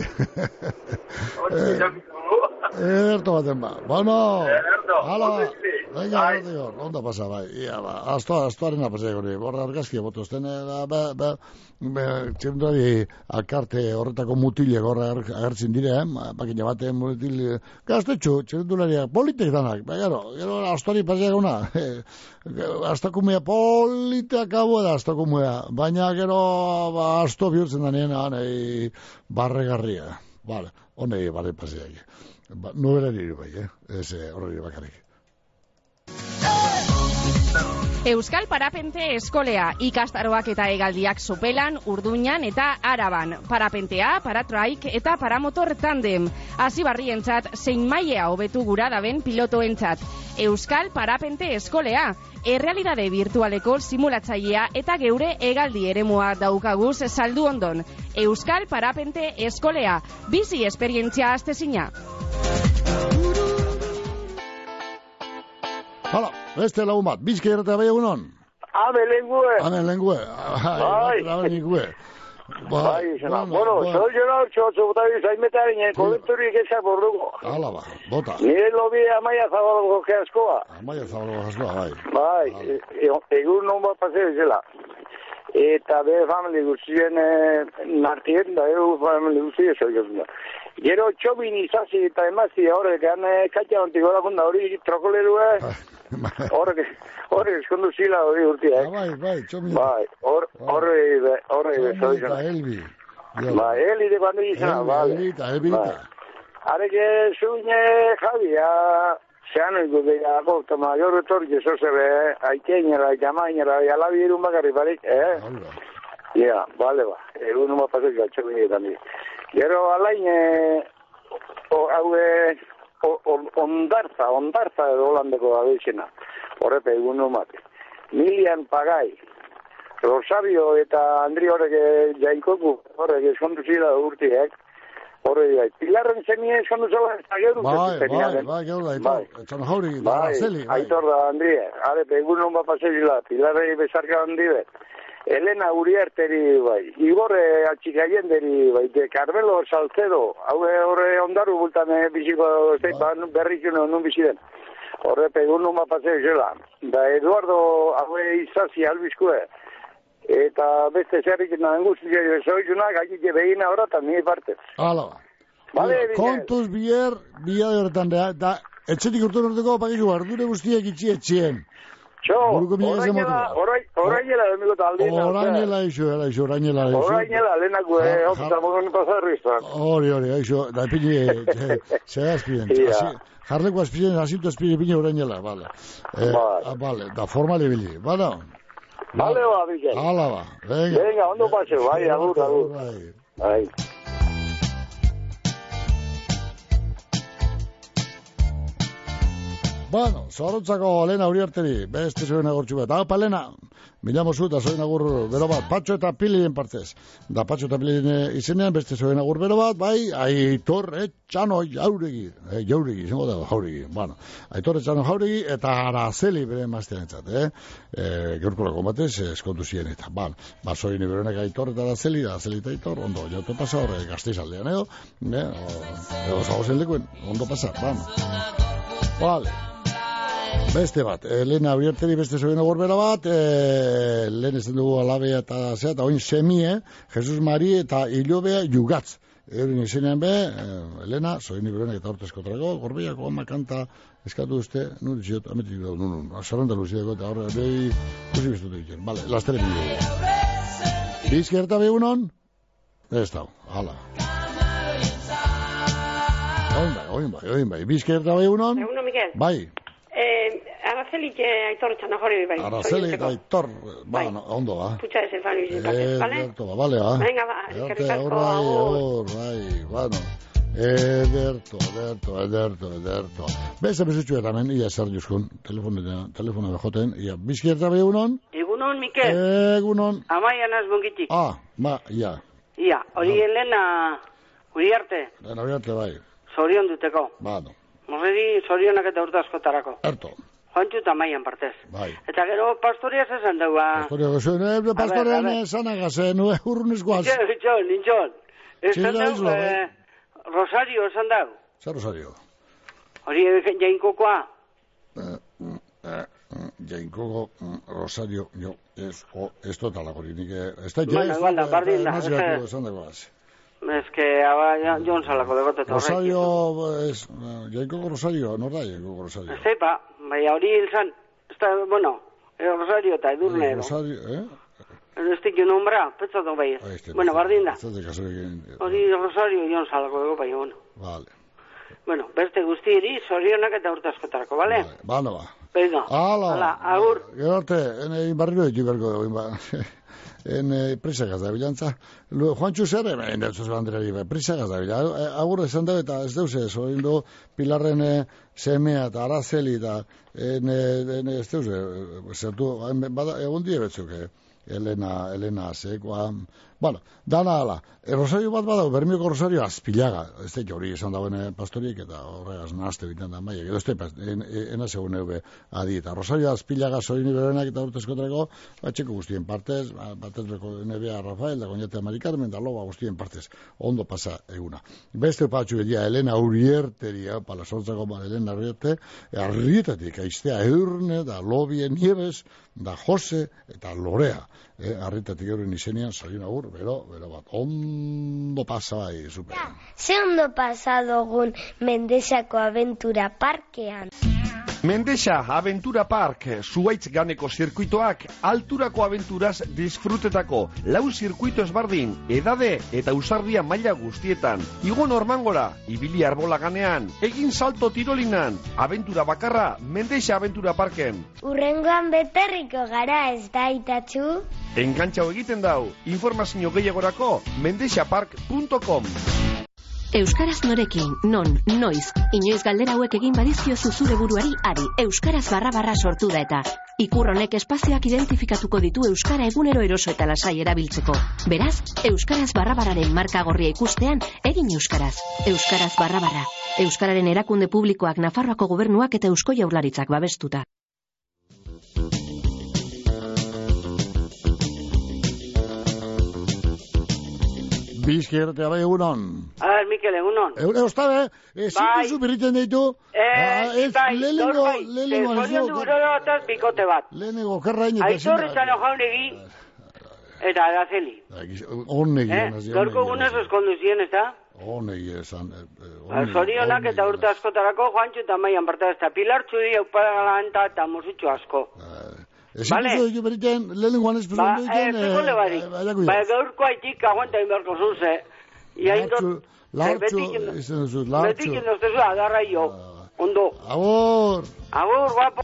Ederto baten ba. Bueno, hala, venga, hor, onda pasa, bai. Ia, ba, astuaren apasea gori. Borra argazkia botuzten, be, be, be, txirundari alkarte horretako mutilek horra agertzen dire, eh? Bakina baten mutil, gaztetxu, txirundulariak, politek danak, ba, gero, gero, astuari pasea gona. Astakumea, politek hau da astakumea, baina gero, ba, asto bihurtzen da nien, barregarria. Vale, honei barre paseak. Ba, nuberari bai, eh? Ez horreri bakarrik. Euskal Parapente Eskolea, ikastaroak eta hegaldiak Sopelan, Urduñan eta Araban. Parapentea, paratraik eta paramotor tandem. Hasibarrientzat zein mailea hobetu gura daben pilotoentzat. Euskal Parapente Eskolea, errealidade virtualeko simulatzailea eta geure hegaldi eremua daukaguz saldu ondon. Euskal Parapente Eskolea, bizi esperientzia astezina. Hala, beste lagun bat, bizka irratea bai egunon? Ame lengue. Ame lengue. Bai. Ame lengue. Bai, zena. Bueno, soy yo no, txotxo bota bizaimetaren, komenturik ezak borduko. Hala ba, bota. Nire lobi amaia zabalago geaskoa. Amaia zabalago geaskoa, bai. Bai, egun non bat paseo zela. Eta be family guztien nartien, da eu family guztien zoi da. Gero txobin izazi eta emazi horrek, gane kaita ontiko da funda hori trokolerua, horrek, horrek eskondu zila hori urtiak. Bai, bai, txobin. Bai, horrek, horrek, zoi zena. Elbi. Bai, Eli de cuando izena, vale. Elbi eta, elbi eta. Areke zuine Javia, zean oiko dira, gota mayor retorque, eso se ve, aikeñera, jamainera, alabi irun bakarri barik, eh? Ja, bale ba, egun uma pasek gatxobin eta mi. Gero alain, haue, ondartza, ondartza edo holandeko da bezena, horrepe egun umate. Milian Pagai, Rosario eta Andri horrek jainkoku, horrek eskondu zila urtiek, horrek gai. Pilarren zemien eskondu zela, eta gero bai, bai, bai, gero da, aitor, etxan jauri, da Araceli, bai. Aitor da, Andri, arepe egun uma pasek zila, Pilarrei bezarka handibet. Elena Uriarteri, bai, Igorre Atxikaienderi, bai, de Carmelo Salcedo, haue horre ondaru bultan biziko zeipan berrik nun biziden. Horre pegun nun bapazeo zela. Da Eduardo haue izazi albizkue, eta beste zerrik nahen guztiak zoizunak, haitike behina horretan, nire partez. Hala ba. Vale, kontuz bier, bier horretan, da, etxetik urtu norteko pakizu, ardure guztiak itxi etxien. Txo, orainela demiko taldina. Orainela iso, iso, orainela iso. Orainela, lehenako, hota mogon pasarriztan. Hori, hori, iso, da epini, zera azpiden. Jarleko azpiden, asintu azpiden epini orainela, bale. Bale, da formali bili, bada. Bale ba, Mikel. Hala ba, venga. Venga, ondo paseo, bai, agur, agur. Bai. Bueno, zorrotzako Lena Uriarteri, beste zoen agurtxu bat. Apa, Lena, milamo zu eta zoen agur bero bat. Patxo eta Pilien partez. Da Patxo eta Pilien izenean, beste zoen agur bero bat, bai, Aitor Etxano Jauregi. Eh, jauregi, zengo da, Jauregi. Bueno, Aitor Etxano Jauregi eta Araceli bere maztean etzat, eh? eh Gaurkolako batez, eskontu ziren eta. Ba, ba, zoen iberonek Aitor eta Araceli, Araceli eta Aitor, ondo, jaute pasa horre, gazteiz aldean, edo, eh? Edo zagozen lekuen, ondo pasa, bueno. Vale. Beste bat, Elena Uriarteri beste zoen agorbera bat, e, lehen ezen dugu alabea eta zea, eta oin semie, Jesus Mari eta Ilobea Jugatz. Eurin izenean be, e, Elena, zoen iberenak eta hortezko trago, gorbeiako ama kanta eskatu uste, nu ditziot, ametik dugu, nu, nu, sarranda luziako eta horre, behi, kusi biztutu ditzen. Vale, lastere dugu. Bizkerta behunon? Ez dau, hala. Oin bai, oin bai, oin bai. Bizkerta behunon? Eguno, Mikel. Bai. Eh, Araceli que Aitor Etxano Jauregi bai. Araceli eta Aitor, ba, no, ondo ba. Putxa de Zefano izan, ¿vale? Ederto, ba, bale, ba. Venga, ba, eskerrik asko. Bai, hor, bai, bueno. Ederto, ederto, ederto, ederto. Beste bezutxu eramen, ia zer juzkun, telefono bejoten, ia, bizkierta behunon? Egunon, Mikel. Egunon. Amaia nazbongitik. Ah, ma, ia. Ia, hori Elena Uriarte. Elena Uriarte, bai. Zorion duteko. Ba, no. Morreri zorionak eta urte askotarako. Erto. Joantxu eta maian partez. Bai. Eta gero pastoriaz esan daua. Pastoriaz esan daua. Pastorean esan agazen, urrunez guaz. Nintxon, nintxon, nintxon. Esan daua, Rosario esan daua. Zer Rosario? Hori jainkokoa. Jainkoko, Rosario, jo, ez totalak hori, nik ez da, bueno, igual da, bardin da. Esan dagoaz. Ez que, aba, jon salako degote eta horrek. Rosario, es, Jainkoko Rosario, nor da Jainkoko Rosario? Ez zeipa, bai, hori hilzan, ez da, bueno, Rosario eta edurne edo. Rosario, eh? Ez dikio nombra, petzatu bai ez. Bueno, bardin da. Hori Rosario jon salako degote, bai, bueno. Vale. Bueno, beste guztiri, zorionak eta urte askotarako, bale? Bale, ba. Venga, hala, agur. Gero arte, en barriro ditu berko dugu, ba. En prisagaz da bilantza. Juantxu zer, en deutzuz banderari, prisagaz da bilantza. Agur esan da eta ez deuz ez, hori do Pilarren semea eta Araceli eta ez deuz, zertu, egun die betzuk, Elena, Elena, zekoa, Bueno, dana ala. E, rosario bat badau, Bermioko rosario azpilaga. Ez da hori esan dagoen pastoriek eta horregaz nahazte biten da maia. Edo ez da, en, ena segun eube adi. Eta rosario azpilaga soini berenak eta urteskotreko, batxeko guztien partez, batezbeko nebea Rafael, da Goñate Mari Carmen, da loba guztien partez. Ondo pasa eguna. Beste patxu edia, Elena Urierteria, pala sortzako ba, Elena Urrierte, arrietatik, aiztea Eurne, da Lobie Nieves, da Jose, eta Lorea. Eh, arrietatik euren izenian, saliun agur, bero, bero bat, ondo pasa bai, super. Ze ondo pasa dugun Mendexako Aventura Parkean. Mendexa Aventura Park, zuaitz ganeko zirkuitoak, alturako aventuraz disfrutetako, lau zirkuito ezbardin, edade eta usardia maila guztietan, igo normangora, ibili arbola ganean, egin salto tirolinan, aventura bakarra, Mendexa Aventura Parken. Urrengoan beterriko gara ez da itatxu? Engantxau egiten dau, informazio gehiagorako, mendexapark punto com. Euskaraz norekin, non, noiz, inoiz galdera hauek egin badizkiozu zure buruari ari, euskaraz barra barra sortu da eta. Ikur honek espazioak identifikatuko ditu euskara egunero eroso eta lasai erabiltzeko. Beraz, euskaraz barra barraren marka gorria ikustean, egin euskaraz. Euskaraz barra barra. Euskararen erakunde publikoak, Nafarroako gobernuak eta Eusko Jaurlaritzak babestuta. Bizki erratea bai egunon. A ver, Mikel, egunon. Egun eustabe, zintuzu birriten deitu. Eh, bai, dor bai, zorion duroro ataz bikote bat. Lehenengo kerrain eta zina. Aitor izan jaunegi, eta Araceli. Onnegi. Dorko gunez eskondu ziren, ez da? Onnegi esan. Zorionak eta urte askotarako, Juantxo eta Maian parta ez da. Pilartxu di, euparalanta eta musutxo asko. Ezin duzu ditu beriten, lehenengoan ez presuntu egiten... Ba, ez barik. Ba, gaurko haitik aguanta inberko zuze. Lartxo, izan duzu, lartxo. Betik indoztezu, agarra jo. Ondo. Agur. Agur, guapo.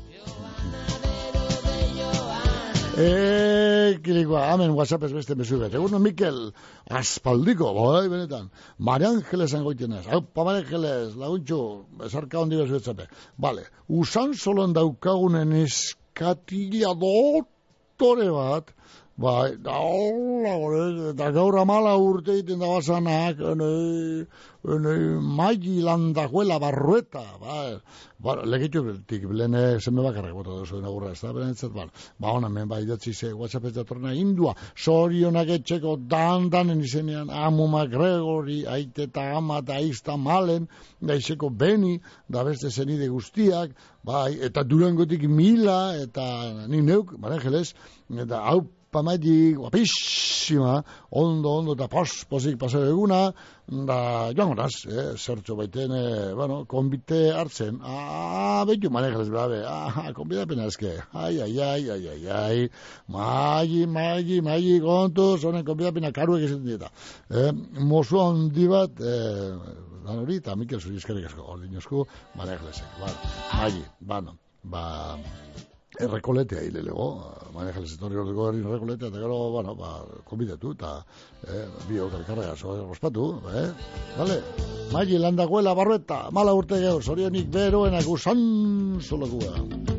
Eee, kilikoa, amen, WhatsApp ez beste mesu bet. Egun, Mikel, aspaldiko, bai, benetan. Mari Angeles angoitenez. Hau, pa Mari Angeles, laguntxo, esarka hondi bezu etzape. Vale, usan solon daukagunen ez katila doktore bat, bai, da hola, eta gaur amala urte egiten da basanak, enei, enei, maigi landakuela barrueta, bai, ba, legitu beltik, lehene zeme bakarrak bota duzu inagurra, ez da, berentzat, bai, ba, hona, men, bai, datzi ze, WhatsApp ez datorna, indua, zorionak etxeko dandanen izenean, amuma Gregori, aite eta ama eta aizta malen, gaizeko Beni, da beste zenide guztiak, bai, eta Durangotik Mila, eta ni neuk, Mari Angeles, eta hau pamaiti guapissima, ondo, ondo, eta pos-posik pasau eguna, da, joan goraz, eh, zertxo baiten, eh, bueno, konbite hartzen, ah, behitu Mari Angeles, brabe, ah, konbita pena ezke, ai, ai, ai, ai, ai, ai, magi, magi, magi, kontuz, honen konbita pena karuek izaten dieta, eh, mozu handi bat, eh, dan hori, eta Mikel zuri eskerrik asko, ordin esku, Mari Angelesek, bai, magi, bano, ba, errekoletea hilelego, Mari Angeles etorri ordeko erin errekoletea, eta gero, bueno, ba, konbidatu, eta, eh, bi okarkarrega, zoa rospatu, eh, vale, magi landakuela barrueta, mala urte gaur, zorionik beroenak usan solakua.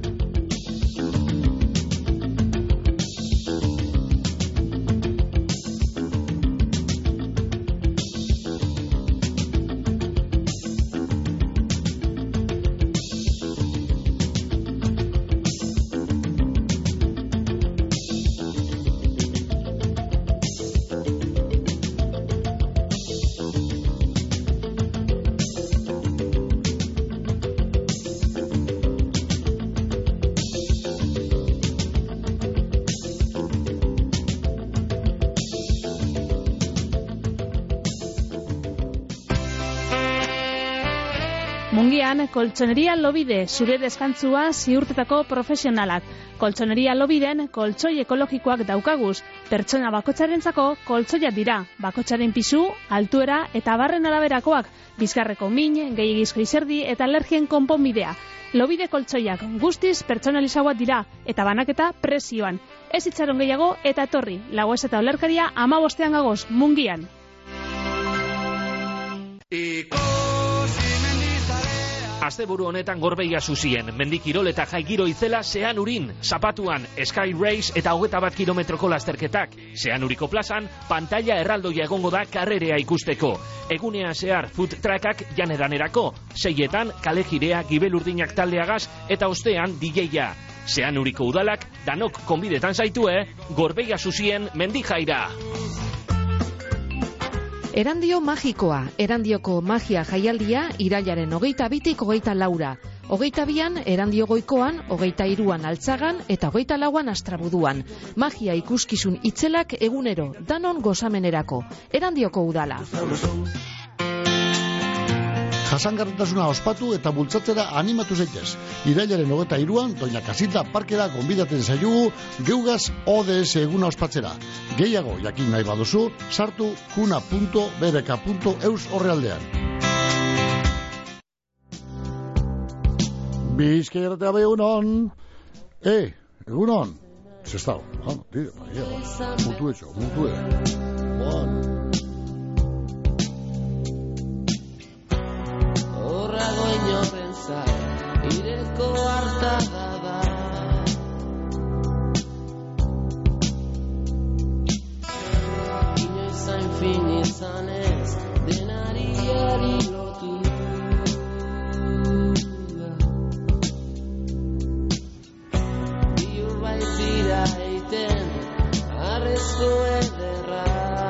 Mungian, koltsoneria Lobide, zure deskantzua ziurtetako profesionalak. Koltsoneria Lobiden, koltsoi ekologikoak daukaguz. Pertsona bakotxarentzako koltsoia dira. Bakotxaren pisu, altuera eta barren araberakoak. Bizkarreko min, gehiagizko izerdi eta alergien konponbidea. Lobide koltsoiak guztiz pertsonalizagoak dira eta banaketa presioan. Ez itxaron gehiago eta etorri. Lagoez eta olerkaria amabostean gagoz, Mungian. Asteburu honetan Gorbeia zuzien, mendikirol eta jaigiro itzela Zeanurin, zapatuan, Sky Race eta hogeta bat kilometroko lasterketak. Zeanuriko plazan, pantalla erraldoia egongo da karrerea ikusteko. Egunea zehar food truckak janedanerako, seietan kale jirea gibelurdinak taldeagaz eta ostean D J-a. Zeanuriko udalak danok konbidetan zaitue, Gorbeia zuzien mendijaira. Erandio magikoa, Erandioko magia jaialdia irailaren hogeita bitik hogeita laura. Hogeita bian, Erandio goikoan, hogeita iruan altzagan eta hogeita lauan astrabuduan. Magia ikuskizun itzelak egunero, danon gozamenerako. Erandioko udala. Jasangarritasuna ospatu eta bultzatzera animatu zaitez. Irailaren hogeita iruan, Doña Casilda parkera gonbidaten zaiugu geugaz O D S eguna ospatzera. Gehiago jakin nahi baduzu, sartu kuna puntu b b k puntu e u s horrealdean. Bizkai erratea bai egunon. E, egunon. Zestau. Ah, tira, bai, mutu etxo, mutu etxo. Bon. Dueño pensar, ireko hartada da. Inoiz hain fin izanez, denari hori lotu da. Biur baitira eiten, arrezko ederra.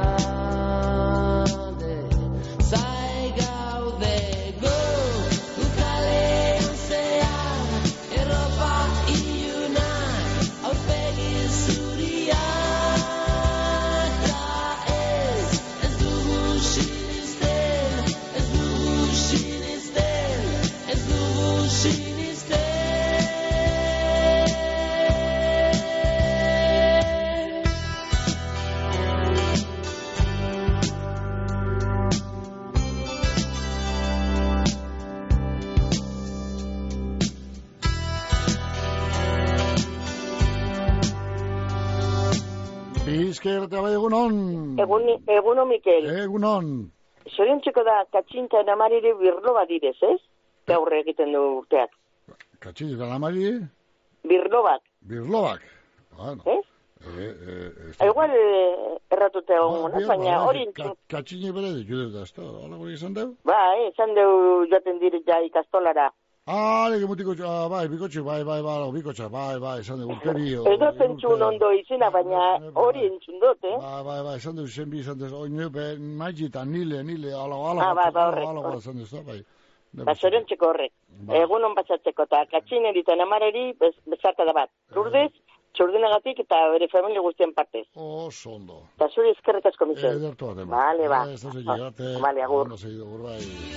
Bizkai bai egunon. Egun, egunon, Mikel. Egunon. Zorion txeko da, katxinta enamarire birlo bat direz, ez? Gaurre egiten du urteak. Katxinta enamarire? Birlo bat. Birlo bat. Bueno. Ez? Eh, eh, Igual erratute egon, baina hori... Katxinta bere ditudet da, ez da? Hala gure izan deu? Ba, eh, izan deu joaten dire ja ikastolara. Ah, lege mutiko, ah, bai, bikotxe, bai, bai, bai, bikotxe, bai, bai, esan dugu, urteri. Ez dut entzun ondo izena, baina hori entzun dut, eh? Bai, bai, bai, esan dugu, zenbi, esan dugu, oinu, be, maigita, nile, nile, ala, ala, ah, bai, bai, horrek, ala, esan dugu, bai. Ba, zorion txeko horrek, egun hon batzatzeko, eta katxineri eta namareri bezarka da bat. Lurdez, txurdinagatik eta bere familia guztien partez. Oh, sondo. Eta zuri eskerrik asko, Mikel. Edertu bat, ema. Vale, ba. Ez da llegate. Vale, agur. No seguido, bai.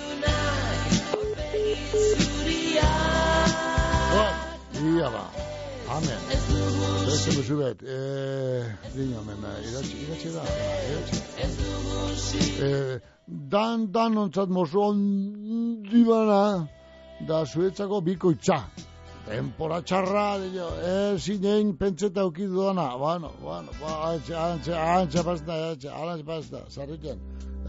Ia ba, amen. Beste bezubet, dino, men, iratxe da, iratxe. Dan, dan ontzat mozo ondibana, da zuetzako bikoitza. Tempora txarra, zinen pentseta aukidu dana. Bueno, bueno, antxe, antxe, antxe pasta, antxe, antxe pasta, zarriken.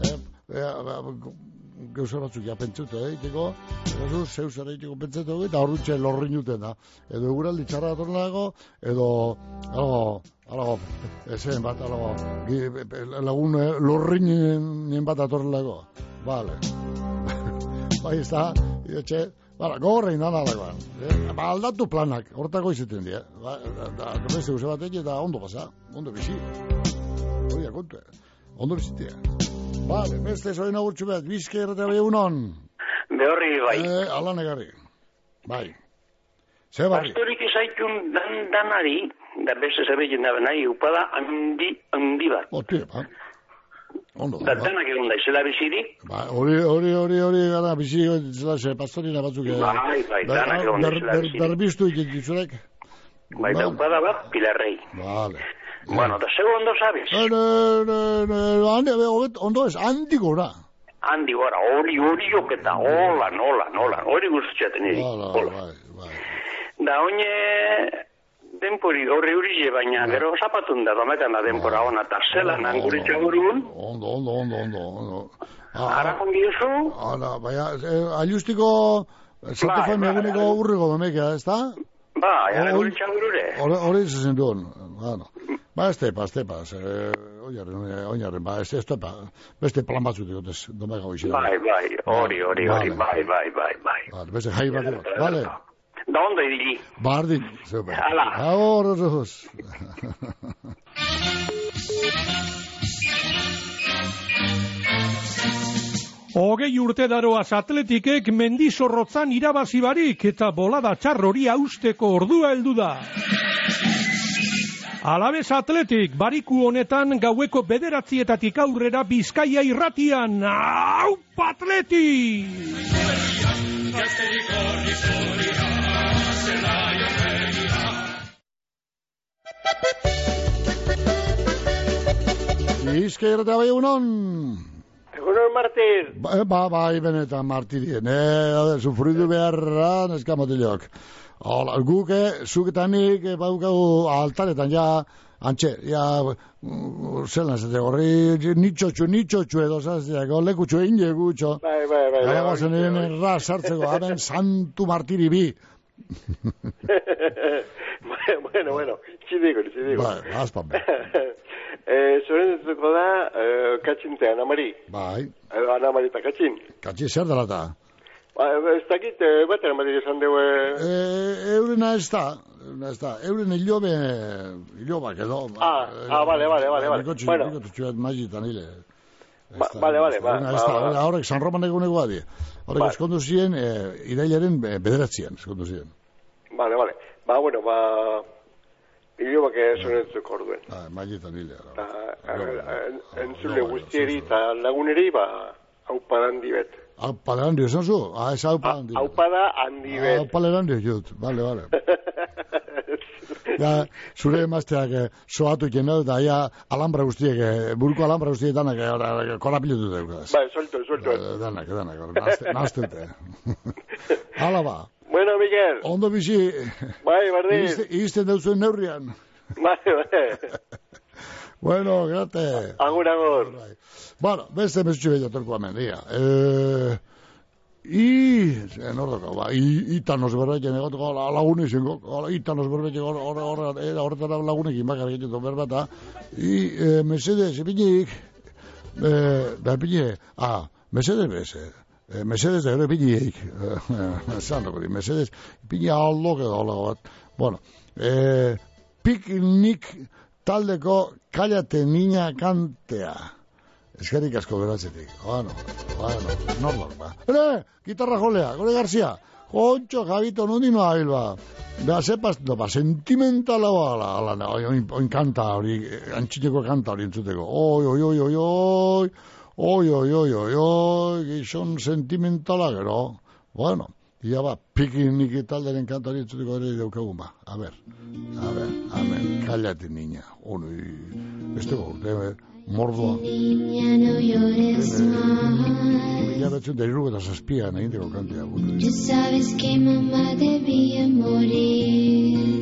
Gauza batzuk ja pentsutu, eh, iteko, edo zeu zara iteko pentsutu, eta horrentxe lorrin juten da. Edo eguraldi txarra datornago, edo, alago, alago, ezen bat, alago, lagun lorrin nien bat datornago. Vale. Bai, ez da, etxe, bara, gogorrein da nalagoan. Ba, aldatu planak, hortako izaten dira. Ba, da, beste gauza batek eta ondo pasa, ondo bizi. Hori akontu, ondo bizitea. Vale, beste zoin agurtxu bat, bizke errata bai egunon. Behorri bai. Eh, ala negarri. Bai. Ze barri. Pastorik ezaitun dan danari, da beste zerbeitzen da nahi, upada handi, handi bat. Otie, ba. Ondo da. Da danak egon da, izela bizirik. Ba, hori, hori, hori, hori, gara, bizi, zela, ze, pastorina batzuk. Bai, bai, danak egon da, izela bizirik. Berbiztu ikitizurek. Bai, da upada bat, pilarrei. Vale. Bueno, da zego ondo sabes? No, no, no, no, ondo ez, handi gora. Handi gora, hori, hori joketa, hola, nola, nola, hori guztutxaten eri. Hola, bai, bai. Da, oine, denpori gaur eurize, baina gero zapatun da, dometan da denpora ona, eta zelan, anguritza burun. Ondo, ondo, ondo, ondo, ondo. Ara kongi duzu? Ara, baina, ailustiko Zate fain eguneko urrego memekea, ez da? Ba, jare gure txangurure. Hori izazen duen, bueno. Ba, estepa, estepa, oinarren, ba, ez estepa, beste plan batzut egotez, domega hoizera. Bai, bai, hori, hori, hori, bai, bai, bai, bai. Beste jai bat egot, bale? Da ondo idili. Bardin, super. Hala. Ahora, rojos. Hogei urte daroaz atletikek mendizorrotzan irabazi barik eta bolada txar hori hausteko ordua heldu da. Alabez atletik bariku honetan gaueko bederatzietatik aurrera Bizkaia irratian. Aupa atleti! Bizkaia irratia bai egunon! Egunon, Martir. Ba, ba, bai, benetan, Martirien. Eh, sufridu beharra, neska motilok. Hola, guke, zuketanik, baukagu altaretan, ja, antxe, ja, zelan zete, horri, nitxotxu, nitxotxu edo, zazteako, lekutxu egin jegutxo. Bai, bai, bai. Gaia gozen egin erra sartzeko, haben, santu Martiri bi. Bueno, bueno, txidiko, txidiko. Bai, azpan. Eh, Zoren dituko da, eh, katxinte, Anamari. Bai. Eh, Anamari eta katxin. Katxin zer dela eta? Ba, ez dakit, eh, bat Anamari esan dugu... Eh, eurena ez da, eurena ez da, euren hilobe, hilobak edo... Ah, ah, bale, bale, bale, bale. Bikotxu, bueno. bikotxu txuet magitan hile. Ba, bale, bale, ba, ba, ba, ba. Horrek, San Roman egun egoa di. Horrek, ba. Eskondu ziren, eh, irailaren bederatzien, eskondu ziren. Bale, bale. Ba, bueno, ba... Ilobak sonetzuk orduen. Ah, magitan hile. Entzule guztieri eta laguneri, ba, haupada handi bet. Haupada handi, esan zu? Ah, ez haupada handi bet. Haupada handi bet. Haupada handi jut, bale, bale. Ja, zure emazteak eh, soatu ikena eta ja alambra guztiek, eh, buruko alambra guztiek danak eh, korapiletu dut. Bai, suelto, suelto. Eh, danak, danak, naztete. Hala ba. Bueno, Miguel. Ondo bizi. Bai, bardin. Izten dauzuen neurrian. Bai, bai. Bueno, grate. Agur, agur. Bueno, beste mesutxe bello torko amen, dia. Eh, I, en ordoko, ba, ita nos berbetzen egoteko lagunik zingo, ita nos berbetzen horretara lagunekin bakar egiten berbata. I, Mercedes, epinik, da epinik, ah, Mercedes beze. Eh, Mercedes da ere piñeik, santo gori, Mercedes piña aldo edo alago bat. Bueno, eh, piknik taldeko Cállate niña kantea. Eskerrik asko beratzetik. Bueno, bueno, normal, ba. Ere, gitarra jolea, Gore Garzia. Jontxo, Javito, nondi no habil, ba. Beha, zepas, no, ba, sentimentala ba, ala, ala, oin kanta hori, antxineko kanta hori entzuteko. Oi, oi, oi, oi, oi. Oi, oi, oi, oi, oi, gizon sentimentala gero. Bueno, ia ba, piknik talderen kantari entzutiko ere daukagun ba. A ber, a ber, amen, Cállate niña. Onui, beste gorte, mordoa. Niña, no llores más. Mila betzun da irrugu eta zazpian eginteko kantea. Tú sabes que mamá debía morir.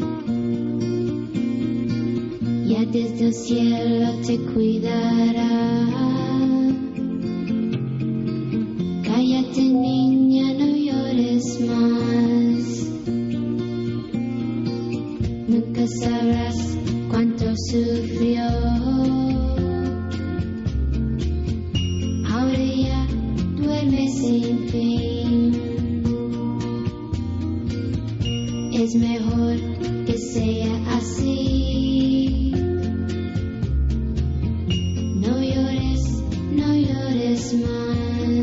Ya desde el cielo te cuidará. Cállate, niña, no llores más. Nunca sabrás cuánto sufrió. Ahora ya duerme sin fin. Es mejor que sea así. No llores, no llores más.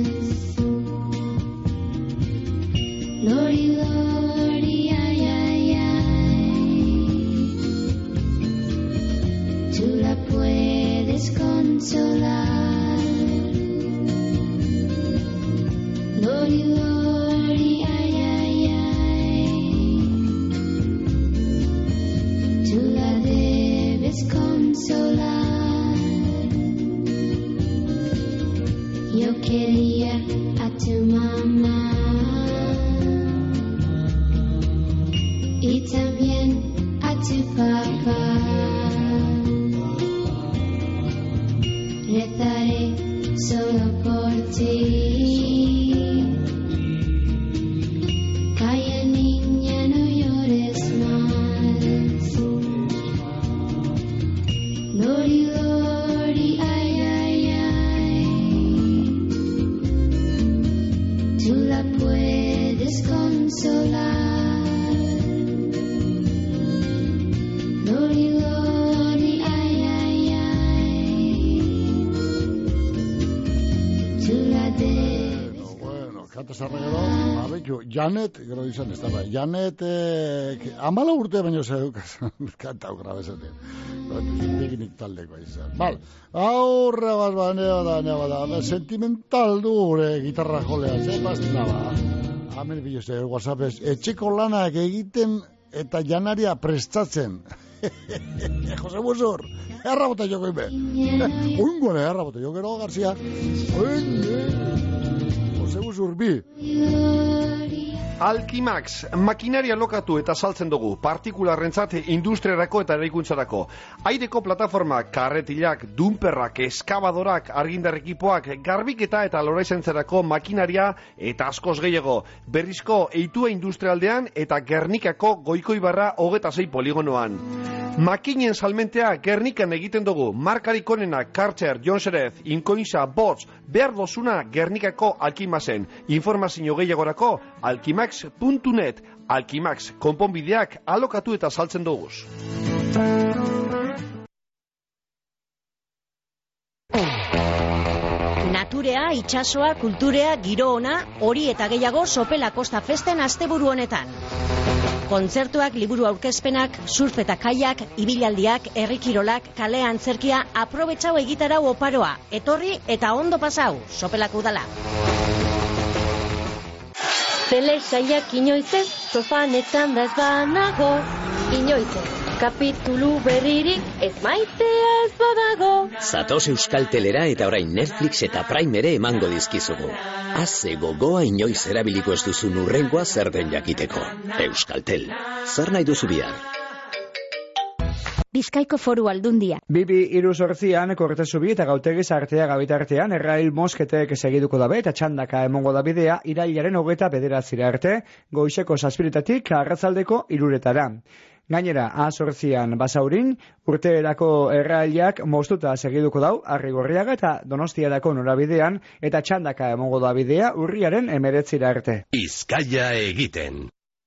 Lori, Lori, ay, ay, ay. Tú la puedes consolar. Lori, Lori, ay, ay, ay. Tú la debes consolar. Yo quería a tu mamá. Y también a tu papá. Rezaré solo por ti. kanta zarra gero, abetu, Janet, gero izan ez da, bai, Janet, eh, amala urte baino zedukaz, kanta hau grabezaten. Tekinik taldeko izan. Bal, aurre bat, ba, nea da, nea da, sentimental du gure gitarra jolea, ze bastina ba. Hemen biluzte, WhatsApp ez, etxeko lanak egiten eta janaria prestatzen. Jose Busur, erra bota joko ime. Oingoen, erra bota joko, gero, Garzia. Jose Busur, bi. Alkimax, makinaria lokatu eta saltzen dugu, partikularrentzat industriarako eta eraikuntzarako. Aireko plataformak, karretilak, dumperrak, eskabadorak, argindar ekipoak, garbiketa eta loraizentzerako makinaria eta askoz gehiago. Berrizko eitua industrialdean eta Gernikako Goikoibarra hogeta sei poligonoan. Makinen salmentea Gernikan egiten dugu, markarik onena, Karcher, Jonserez, Inkoinza, Bots, behar dozuna Gernikako Alkimaxen. Informazio gehiagorako, alkimax puntu net, Alkimax, konponbideak alokatu eta saltzen duguz. Naturea, itsasoa, kulturea, giro ona, hori eta gehiago Sopela Kosta Festen asteburu honetan. Kontzertuak, liburu aurkezpenak, surf eta kaiak, ibilaldiak, herrikirolak, kale antzerkia, aprobetxau egitarau oparoa. Etorri eta ondo pasau, Sopelako udala. Telesaiak inoizez, sofanetan da ez banago. Inoizez, kapitulu berririk ez maitea ez badago. Zatoz Euskal Telera eta orain Netflix eta Prime ere emango dizkizugu. Haze gogoa inoiz erabiliko ez duzun urrengoa zer den jakiteko. Euskaltel, zer nahi duzu bihar? Bizkaiko Foru Aldundia. Bibi hiru zortzian Kortezubi eta Gautegiz artea gabitartean Errail Mosketek segituko dabe eta txandaka emongo da bidea irailaren hogeta bederatzira arte, goizeko zazpiretatik arratzaldeko hiruretara. Gainera, A zortzian Basaurin, urteerako errailak moztuta segiduko dau, Arrigorriaga eta Donostiarako norabidean, eta txandaka emongo da bidea urriaren emeretzira arte. Bizkaia egiten.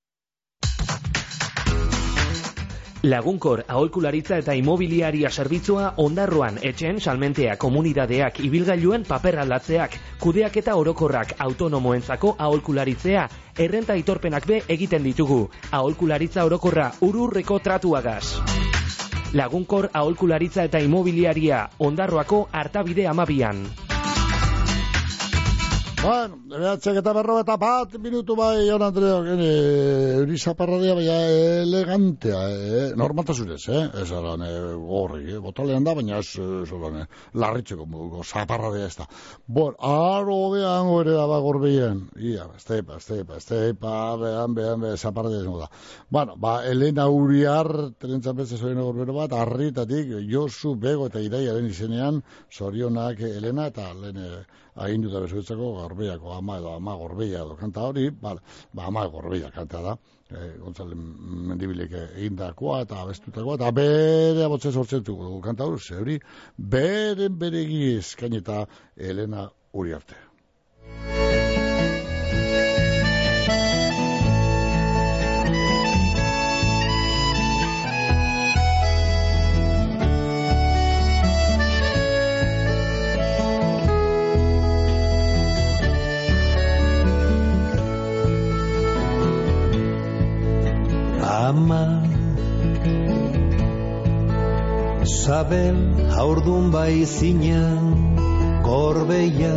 Lagunkor, aholkularitza eta imobiliaria zerbitzua Ondarroan, etxen, salmentea, komunidadeak, ibilgailuen paper aldatzeak, kudeak eta orokorrak, autonomoentzako aholkularitzea, errenta itorpenak be egiten ditugu. Aholkularitza orokorra ururreko tratuagaz. Lagunkor, aholkularitza eta imobiliaria Ondarroako Artabide amabian. Bueno, behatzek eta berro eta bat minutu bai, Jon Andreo, euri zaparradea baina elegantea, eh? Normaltasunez, eh? Ez aran, gorri, eh? Botalean da, baina ez, ez aran, larritxeko muduko, zaparradea ez da. Bon, aro behango ere da ba gorbeien. Ia, estepa, estepa, estepa, behan, behan, behan, zaparradea ez da. Bueno, ba, Elena Uriar, terentzan betze zoien gorbero bat, arritatik, Josu, Bego eta Iraiaren izenean, zorionak Elena eta lehen agindu da bezuetzako gorbeako ama edo ama gorbeia edo kanta hori, ba, ba ama gorbeia kanta da, e, Gontzalen Mendibilek egindakoa eta abestutakoa, eta bere abotze sortzetuko dugu kanta hori, zeuri, beren beregi eskaineta Elena Uriarte. Ama Sabel haurdun bai zinan gorbeia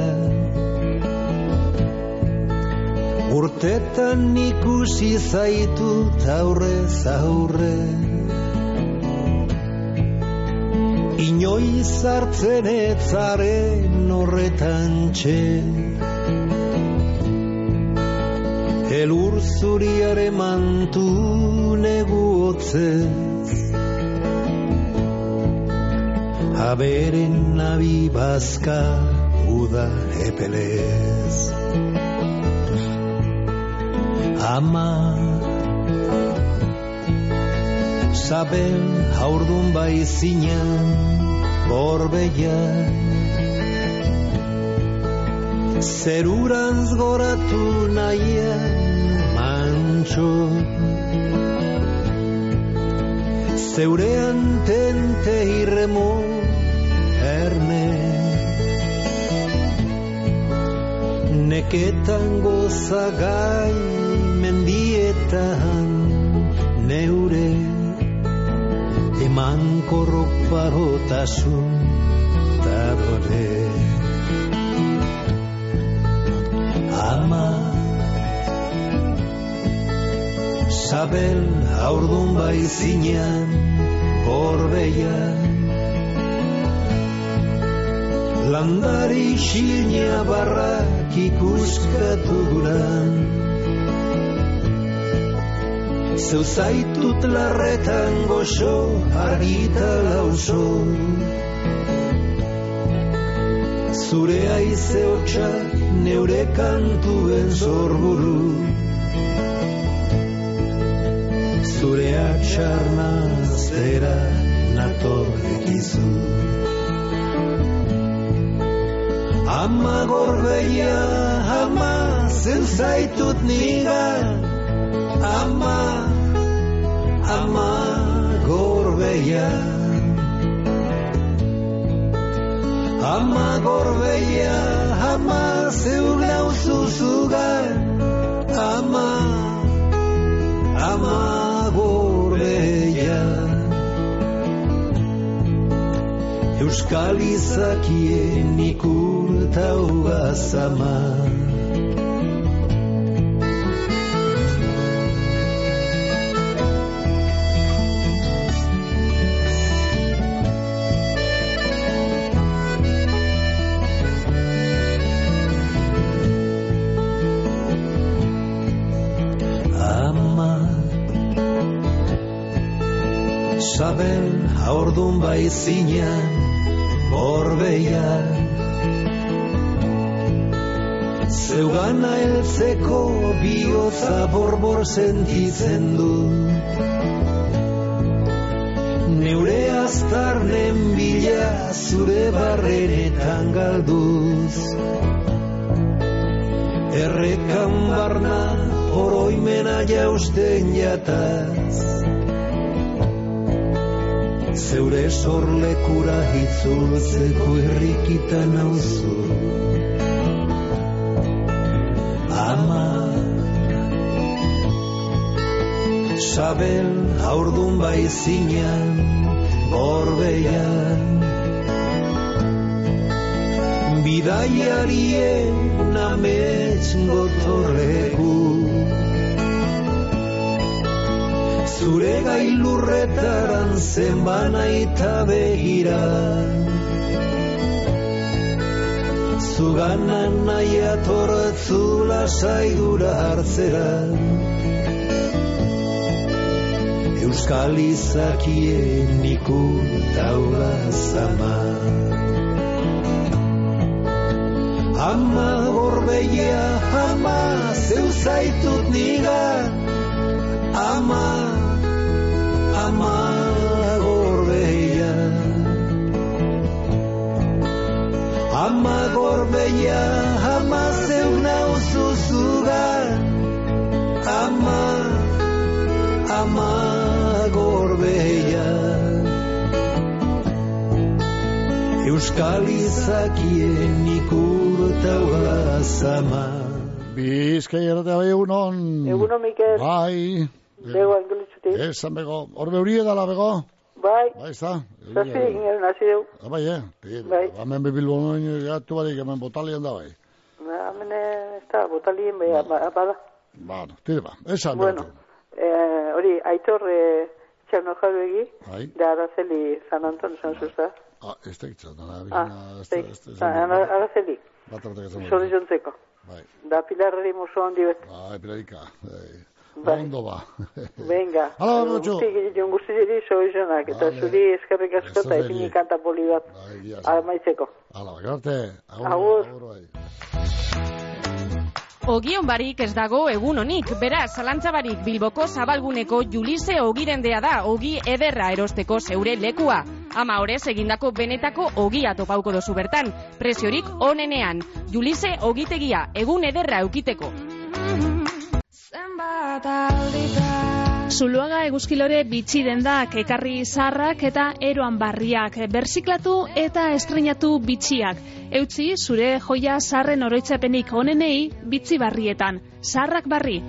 Urtetan ikusi zaitut aurrez aurre Inoiz hartzen etzaren horretan txe Elur zuriare mantu neguotzez Aberen nabi bazka uda epelez Ama Sabel haurdun bai zinan gorbeia Zerurantz goratu nahian mantxo Zeurean tente irremo erne Neketan gozagai mendietan neure eman korrok parotasun tarore. Ama Sabel haurdun baizinan borbeian landari xina barrak ikuskatu guran zeu zaitut larretan goxo argita lauso zure aize hotxak neure kantuen zorburu zure atxarnaztera natorrekizu. Ama gorbeia, ama zeu zaitut nigan, ama, ama gorbeia. Ama gorbeia, ama zeu nauzuzugan, ama, ama gorbeia. Euskal izakien ikurtau gazama. Ama Sabel haurdun baizinan borbeia zeugana heltzeko bihotza borbor sentitzen du neure aztarnen bila zure barrenetan galduz errekan barna oroimena jausten jataz zeure sorlekura hitzultzeko irrikitan nauzu. Ama Sabel haurdun baizinan borbeian bidaiarien amets gotorleku zure gailurretaran zenbana eta begira zuganan nahi atortzu lasaidura hartzera Euskal izakien ikurtau gazama. Ama gorbeia, ama zeu zaitut nigan, ama ama gorbeia. Ama gorbeia, ama zeu nauzuzugan, ama ama gorbeia. Euskal izakien ikurtau gazama. Bizkai erratea bai egunon. Egunon, Mikel. Bai. Bego, angelitzutik. Esan bego. Hor beurie dala bego. Bai. Bai, ez da. Zazi, ingeren hasi deu. Bai, eh. Bai. Hemen bebilbonoin gatu barik, hemen botalien da bai. Hemen ez da, botalien bai, bada. Bueno, tire ba. Esan bueno, eh, hori, aitor eh, txauno jaruegi, bai. Da Araceli San Anton zan zuzta. Ah, ez tekitzen, da. Ah, ez Araceli. Bat artek esan. Sori jontzeko. Bai. Da Pilarri muso handi bet. Bai, Pilarika. Bai. Ondo ba. Venga. Hala, mucho. Jon guztieri sori jonak, eta zuri eskerrik asko eta epini kanta poli bat. Almaitzeko. Hala, garte. Agur. Bai. Ogion barik ez dago egun honik, beraz, zalantza barik Bilboko zabalguneko Julise ogirendea da, ogi ederra erosteko zeure lekua. Ama horrez egindako benetako ogia topauko dozu bertan, preziorik onenean. Julise ogitegia, egun ederra eukiteko. Zuluaga eguzkilore bitxi dendak, ekarri zaharrak eta eroan barriak, berziklatu eta estrenatu bitxiak. Eutzi zure joia zaharren oroitzapenik onenei bitxi barrietan. Zaharrak barri.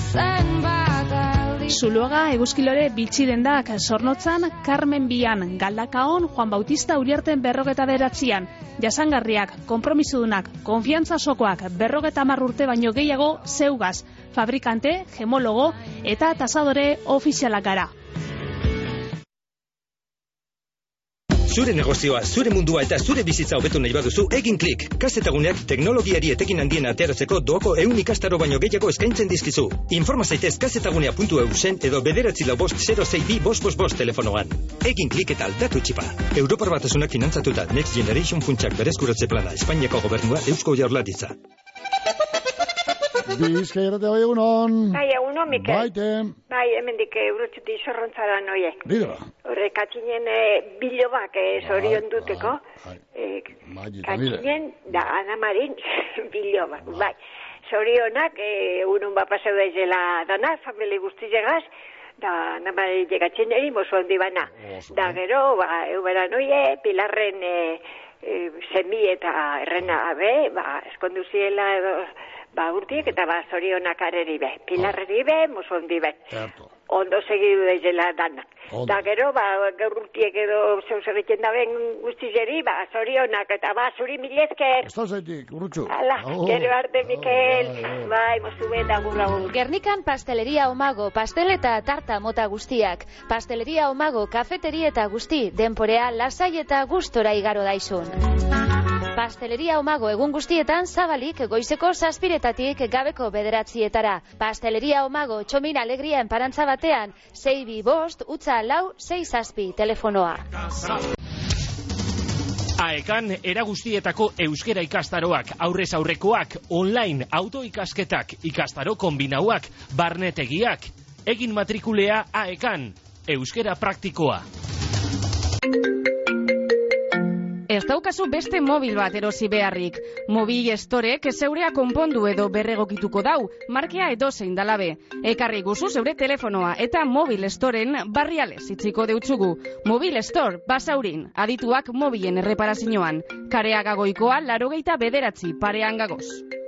Zuluaga eguzkilore bitxi dendak, Zornotzan, Carmen Bian, Galdakaon, Juan Bautista Uriarten berrogeta beratzian. Jasangarriak, konpromisodunak, konfiantza sokoak, berrogeta hamar urte baino gehiago zeugaz. Fabrikante, gemologo eta tasadore ofizialak gara. Zure negozioa, zure mundua eta zure bizitza hobetu nahi baduzu, egin klik. Kazetaguneak teknologiari etekin handien ateratzeko doako ehun ikastaro baino gehiago eskaintzen dizkizu. Informa zaitez kazetagunea puntu e u zen edo bederatzi lau bost zero sei bi bost bost bost telefonoan. Egin klik eta aldatu txipa. Europar Batasunak finantzatuta Next Generation funtsak berezkuratze plana Espainiako gobernua Eusko Jaurlaritza. Bizkaia bai egunon. Bai egunon, Mikel. Baite. Bai, hemendik eurotxuti zorrontzara noie. Bidera. Horre, katxinen e, bilobak e, zorion duteko. E, katxinen, da, Anamarin bilobak, bai. Zorionak, e, egunon bat pasau daizela dana, famili guzti llegaz, da, Anamarin llegatzen eri, mozu handi bana. Da, gero, ba, eubera noie, Pilarren e, e, semi eta errena abe, ba, eskonduziela edo, ba, urtiek eta ba, zorionak areri be. Pilarreri be, mozondi be. Ondo segidu daizela danak. Da gero, ba, gaur urtiek edo zeuzerretzen daben guztizeri, ba, zorionak eta ba, zuri milezker. Estaz zaitik, urrutxu. Hala, gero arte, Mikel. Bai, mozu beta gurragun. Gernikan Pasteleria Omago, pastel eta tarta mota guztiak. Pasteleria Omago, kafeteri eta guzti, denporea lasai eta gustora igaro daizun. Pasteleria Omago egun guztietan zabalik goizeko zazpiretatik gabeko bederatzietara. Pasteleria Omago txomin alegria enparantza batean, sei bi bost, utza lau, sei zazpi telefonoa. Aekan era guztietako euskera ikastaroak, aurrez aurrekoak, online autoikasketak, ikastaro kombinauak, barnetegiak. Egin matrikulea Aekan, euskera praktikoa. Ez daukazu beste mobil bat erosi beharrik. Mobil Storek zeurea konpondu edo berregokituko dau, markea edozein dalabe. Ekarri guzu zeure telefonoa eta Mobil Storen barriales itziko deutzugu. Mobil Store, Basaurin, adituak mobilen erreparazioan. Kareaga Goikoa, larogeita bederatzi, parean gagoz.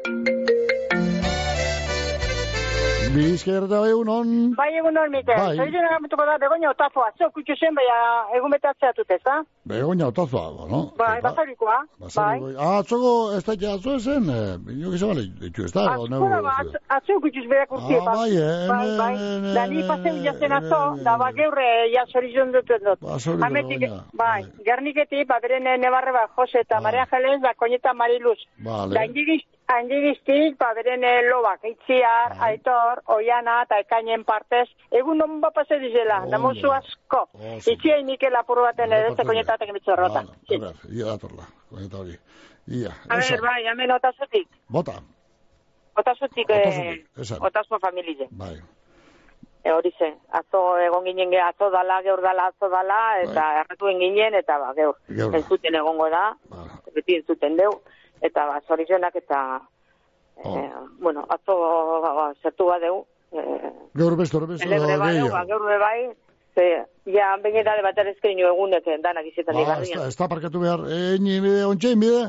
Bizkaia bai egunon. Bai egunon, Mikel. Bai. Zorizena gametuko da, Begoña Otazoa. Zeu kutxu zen, baina egun betatzea dut ez, da? Begoña Otazoa, no? Bai, basaurikoa. Bai. Ah, atzogo, ez da jatzo ezen, jo gizan bale, ditu ez da. Atzora, ba, atzeu kutxuz berak urtie. Ah, bai, eh. Bai, bai. Da ni paseu jazen atzo, da ba geurre, ja zorizon dut dut. Basauriko, Begoña. Bai, Gerniketi, ba, beren nebarre bat, Jose eta Maria Ángeles, da Koñeta Mariluz. Vale. Da Handibiztik, ba, beren lobak, Itziar, Aitor, Oiana eta Ekainen partez, egun non bat pase dizela, da musu asko. Itziai Mikel apur baten edo, ez koñetatek mitzorrota. Ia, ia datorla, koñeta hori. Ia, a ver, bai, hemen otazutik. Bota. Otazutik, otazua familie. Bai. E hori zen, atzo egon ginen, atzo dala, geur dala, atzo dala, eta erratuen ginen, eta ba, geur, entzuten egongo da, beti entzuten deu. Eta ba, zorizonak eta, oh. eh, bueno, atzo ba, zertu badeu. Eh, gaur besto, gaur besto. Elebre badeu, ba, gaur bebai, ze, ja, bainetade bat erezkerinu egunek danak izetan ba, igarrian. Ez da parkatu behar, egin bide, ontsein bide?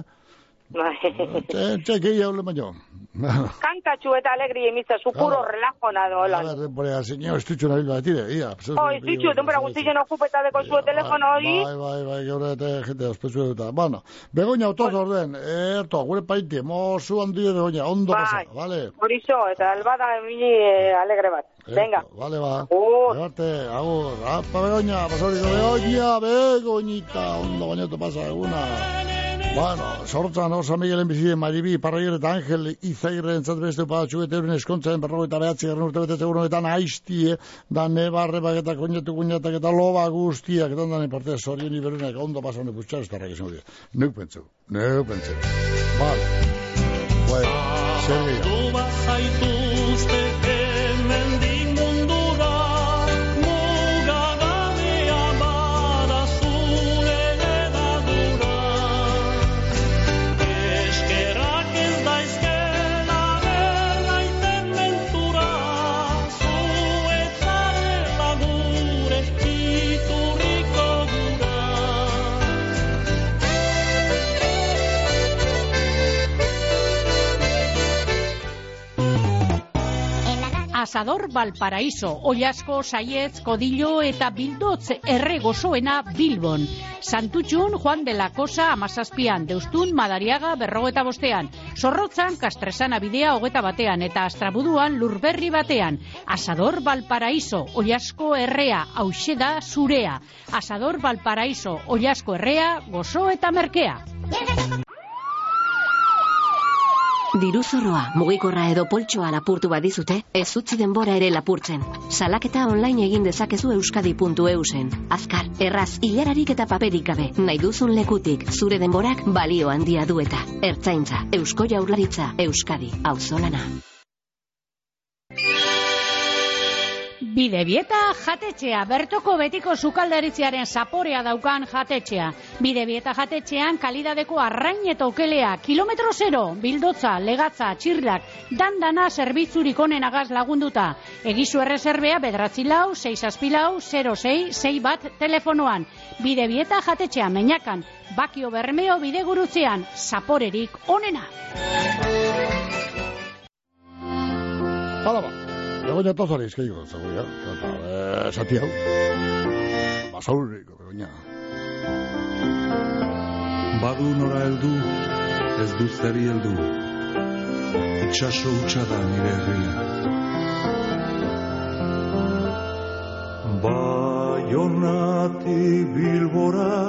Txe, gehi haule baino. Kankatxu eta alegri emitza, zukuro relajona dola. A ver, denporea, señor, estutxu nabil bat, tire, ia. Oh, estutxu, denpora guztien okupeta deko zuen telefono hori. Bai, bai, bai, gaur eta jente ospetsu eduta. Bueno, Begoña, otoz orden, erto, gure paiti, mozu handio Begoña, ondo pasa, vale? Horizo, eta albada mini alegre bat. Venga. Vale, ba. Agur. Arte, agur. Apa, Begoña, pasauriko, Begoña, Begoñita, ondo bainoto pasa eguna. Bueno, sortzan osa Miguelen bizien Maribi, Parraier eta Angel Izairre entzat beste upadatxu eta euren eskontzen berrogo eta behatzi garen urte betetze gurunetan aiztie da nebarrebak eta koñetu kuñetak eta loba guztiak eta ondan parte zorien iberunak ondo pasan de putxar ez darrak esan dira. Neuk pentsu, neuk pentsu. Vale. Bueno, zer gehiago. Asador Valparaíso, Ollasko, Saietz, Kodillo eta Bildotz erre gozoena Bilbon. Santutxun, Juan de la Cosa amazazpian, Deustun, Madariaga, berrogeta bostean, Zorrotzan, Kastresana bidea hogeta batean, eta Astrabuduan, Lurberri batean. Asador Valparaíso, Ollasko errea, hauxe da zurea. Asador Valparaíso, Ollasko errea, gozo eta merkea. Diruzorroa, mugikorra edo poltsoa lapurtu badizute, ez utzi denbora ere lapurtzen. Salaketa online egin dezakezu euskadi puntu e u zen. Azkar, erraz, hilararik eta paperik gabe, nahi duzun lekutik, zure denborak balio handia du eta. Ertzaintza, Eusko Jaurlaritza, Euskadi, auzolana. Bidebieta jatetxea, bertoko betiko sukaldaritziaren zaporea daukan jatetxea. Bidebieta jatetxean kalidadeko arrain eta okelea, kilometro zero, Bildotza, Legatza, Txirlak, dandana zerbitzurik onenagaz lagunduta. Egizu errezerbea bedratzi lau, sei zazpi lau, zero sei, sei bat telefonoan. Bidebieta jatetxea, Meñakan, Bakio Bermeo bidegurutzean, zaporerik onena. Hala ba. Begoña tozari izkaiko, zago, ja? Zati hau. Basaurriko, Begoña. Badu nora heldu, ez du zeri heldu. Itxaso hutsa da nire herria. Baionatik Bilbora,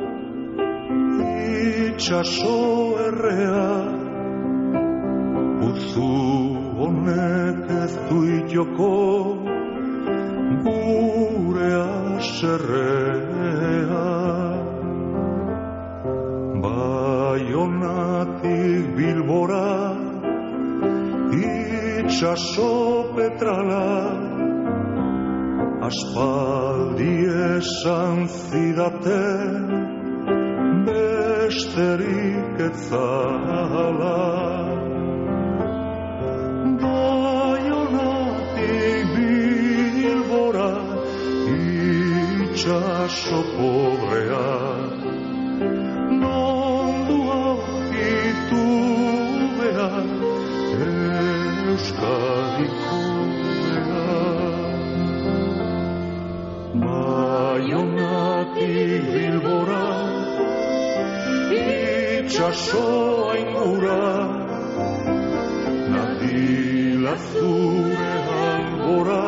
itxaso errea, utzu honek ez du joko gure aserrea. Baionatik Bilbora, itxaso petrala, aspaldi esan zidaten besterik ez zala. Itxaso pobrea, nondu aurkitu behar, Euskadiko behar. Baionatik Bilbora, itxaso aingura, nadila zure albora,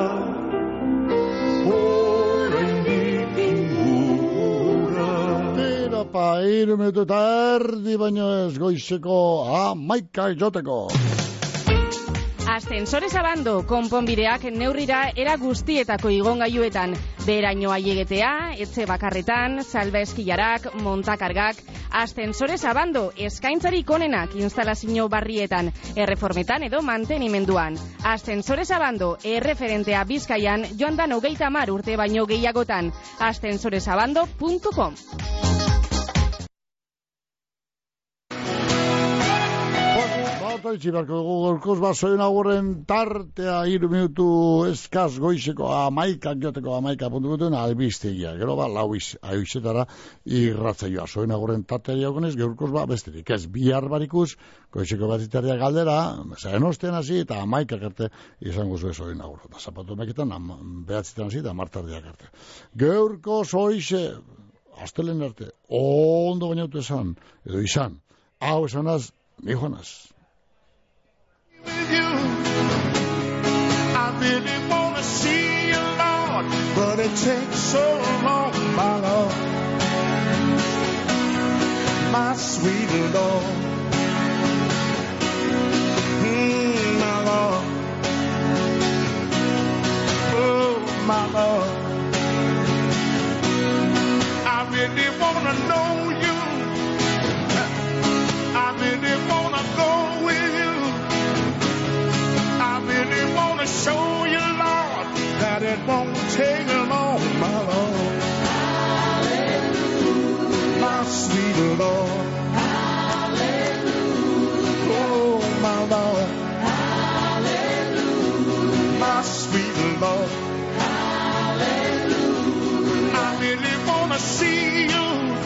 Pa, hiru minutu eta erdi baino ez goizeko hamaika joteko. Ascensores Abando, konponbideak neurrira era guztietako igongailuetan. Beheraino aiegetea, etxe bakarretan, salba eskilarak, montakargak. Ascensores Abando, eskaintzarik onenak instalazio barrietan, erreformetan edo mantenimenduan. Ascensores Abando, erreferentea Bizkaian, joan dan hogeita hamar urte baino gehiagotan. ascensores abando punto com. Itxibarko dugu gorkoz basoen agurren tartea hiru minutu eskaz goizeko amaikak joteko amaika puntu gutuen albiztegia. Gero ba, lau aizetara irratzaioa. Soen agurren tartea jakonez, geurkoz ba, besterik. Ez, bihar barikuz, goizeko batitaria galdera, zain ostean hasi, eta amaikak arte izango zuen soen agurra. Eta zapatu meketan, behatzitan hasi, eta martardiak arte. Geurkoz hoize, astelen arte, ondo bainautu esan, edo izan, hau esanaz, ni joanaz. I really want to see you, Lord, but it takes so long, my Lord, my sweet Lord, mm, my Lord, oh, my Lord, I really want to know you, I really want to go with you, I really want to show you, Lord, that it won't take long, my Lord. Hallelujah. My sweet Lord. Hallelujah. Oh, my Lord. Hallelujah. My sweet Lord. Hallelujah. I really want to see you.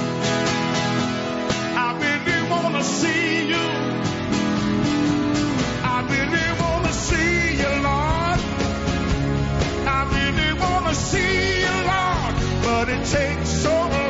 I really want to see you. I really want to see you, Lord. it takes so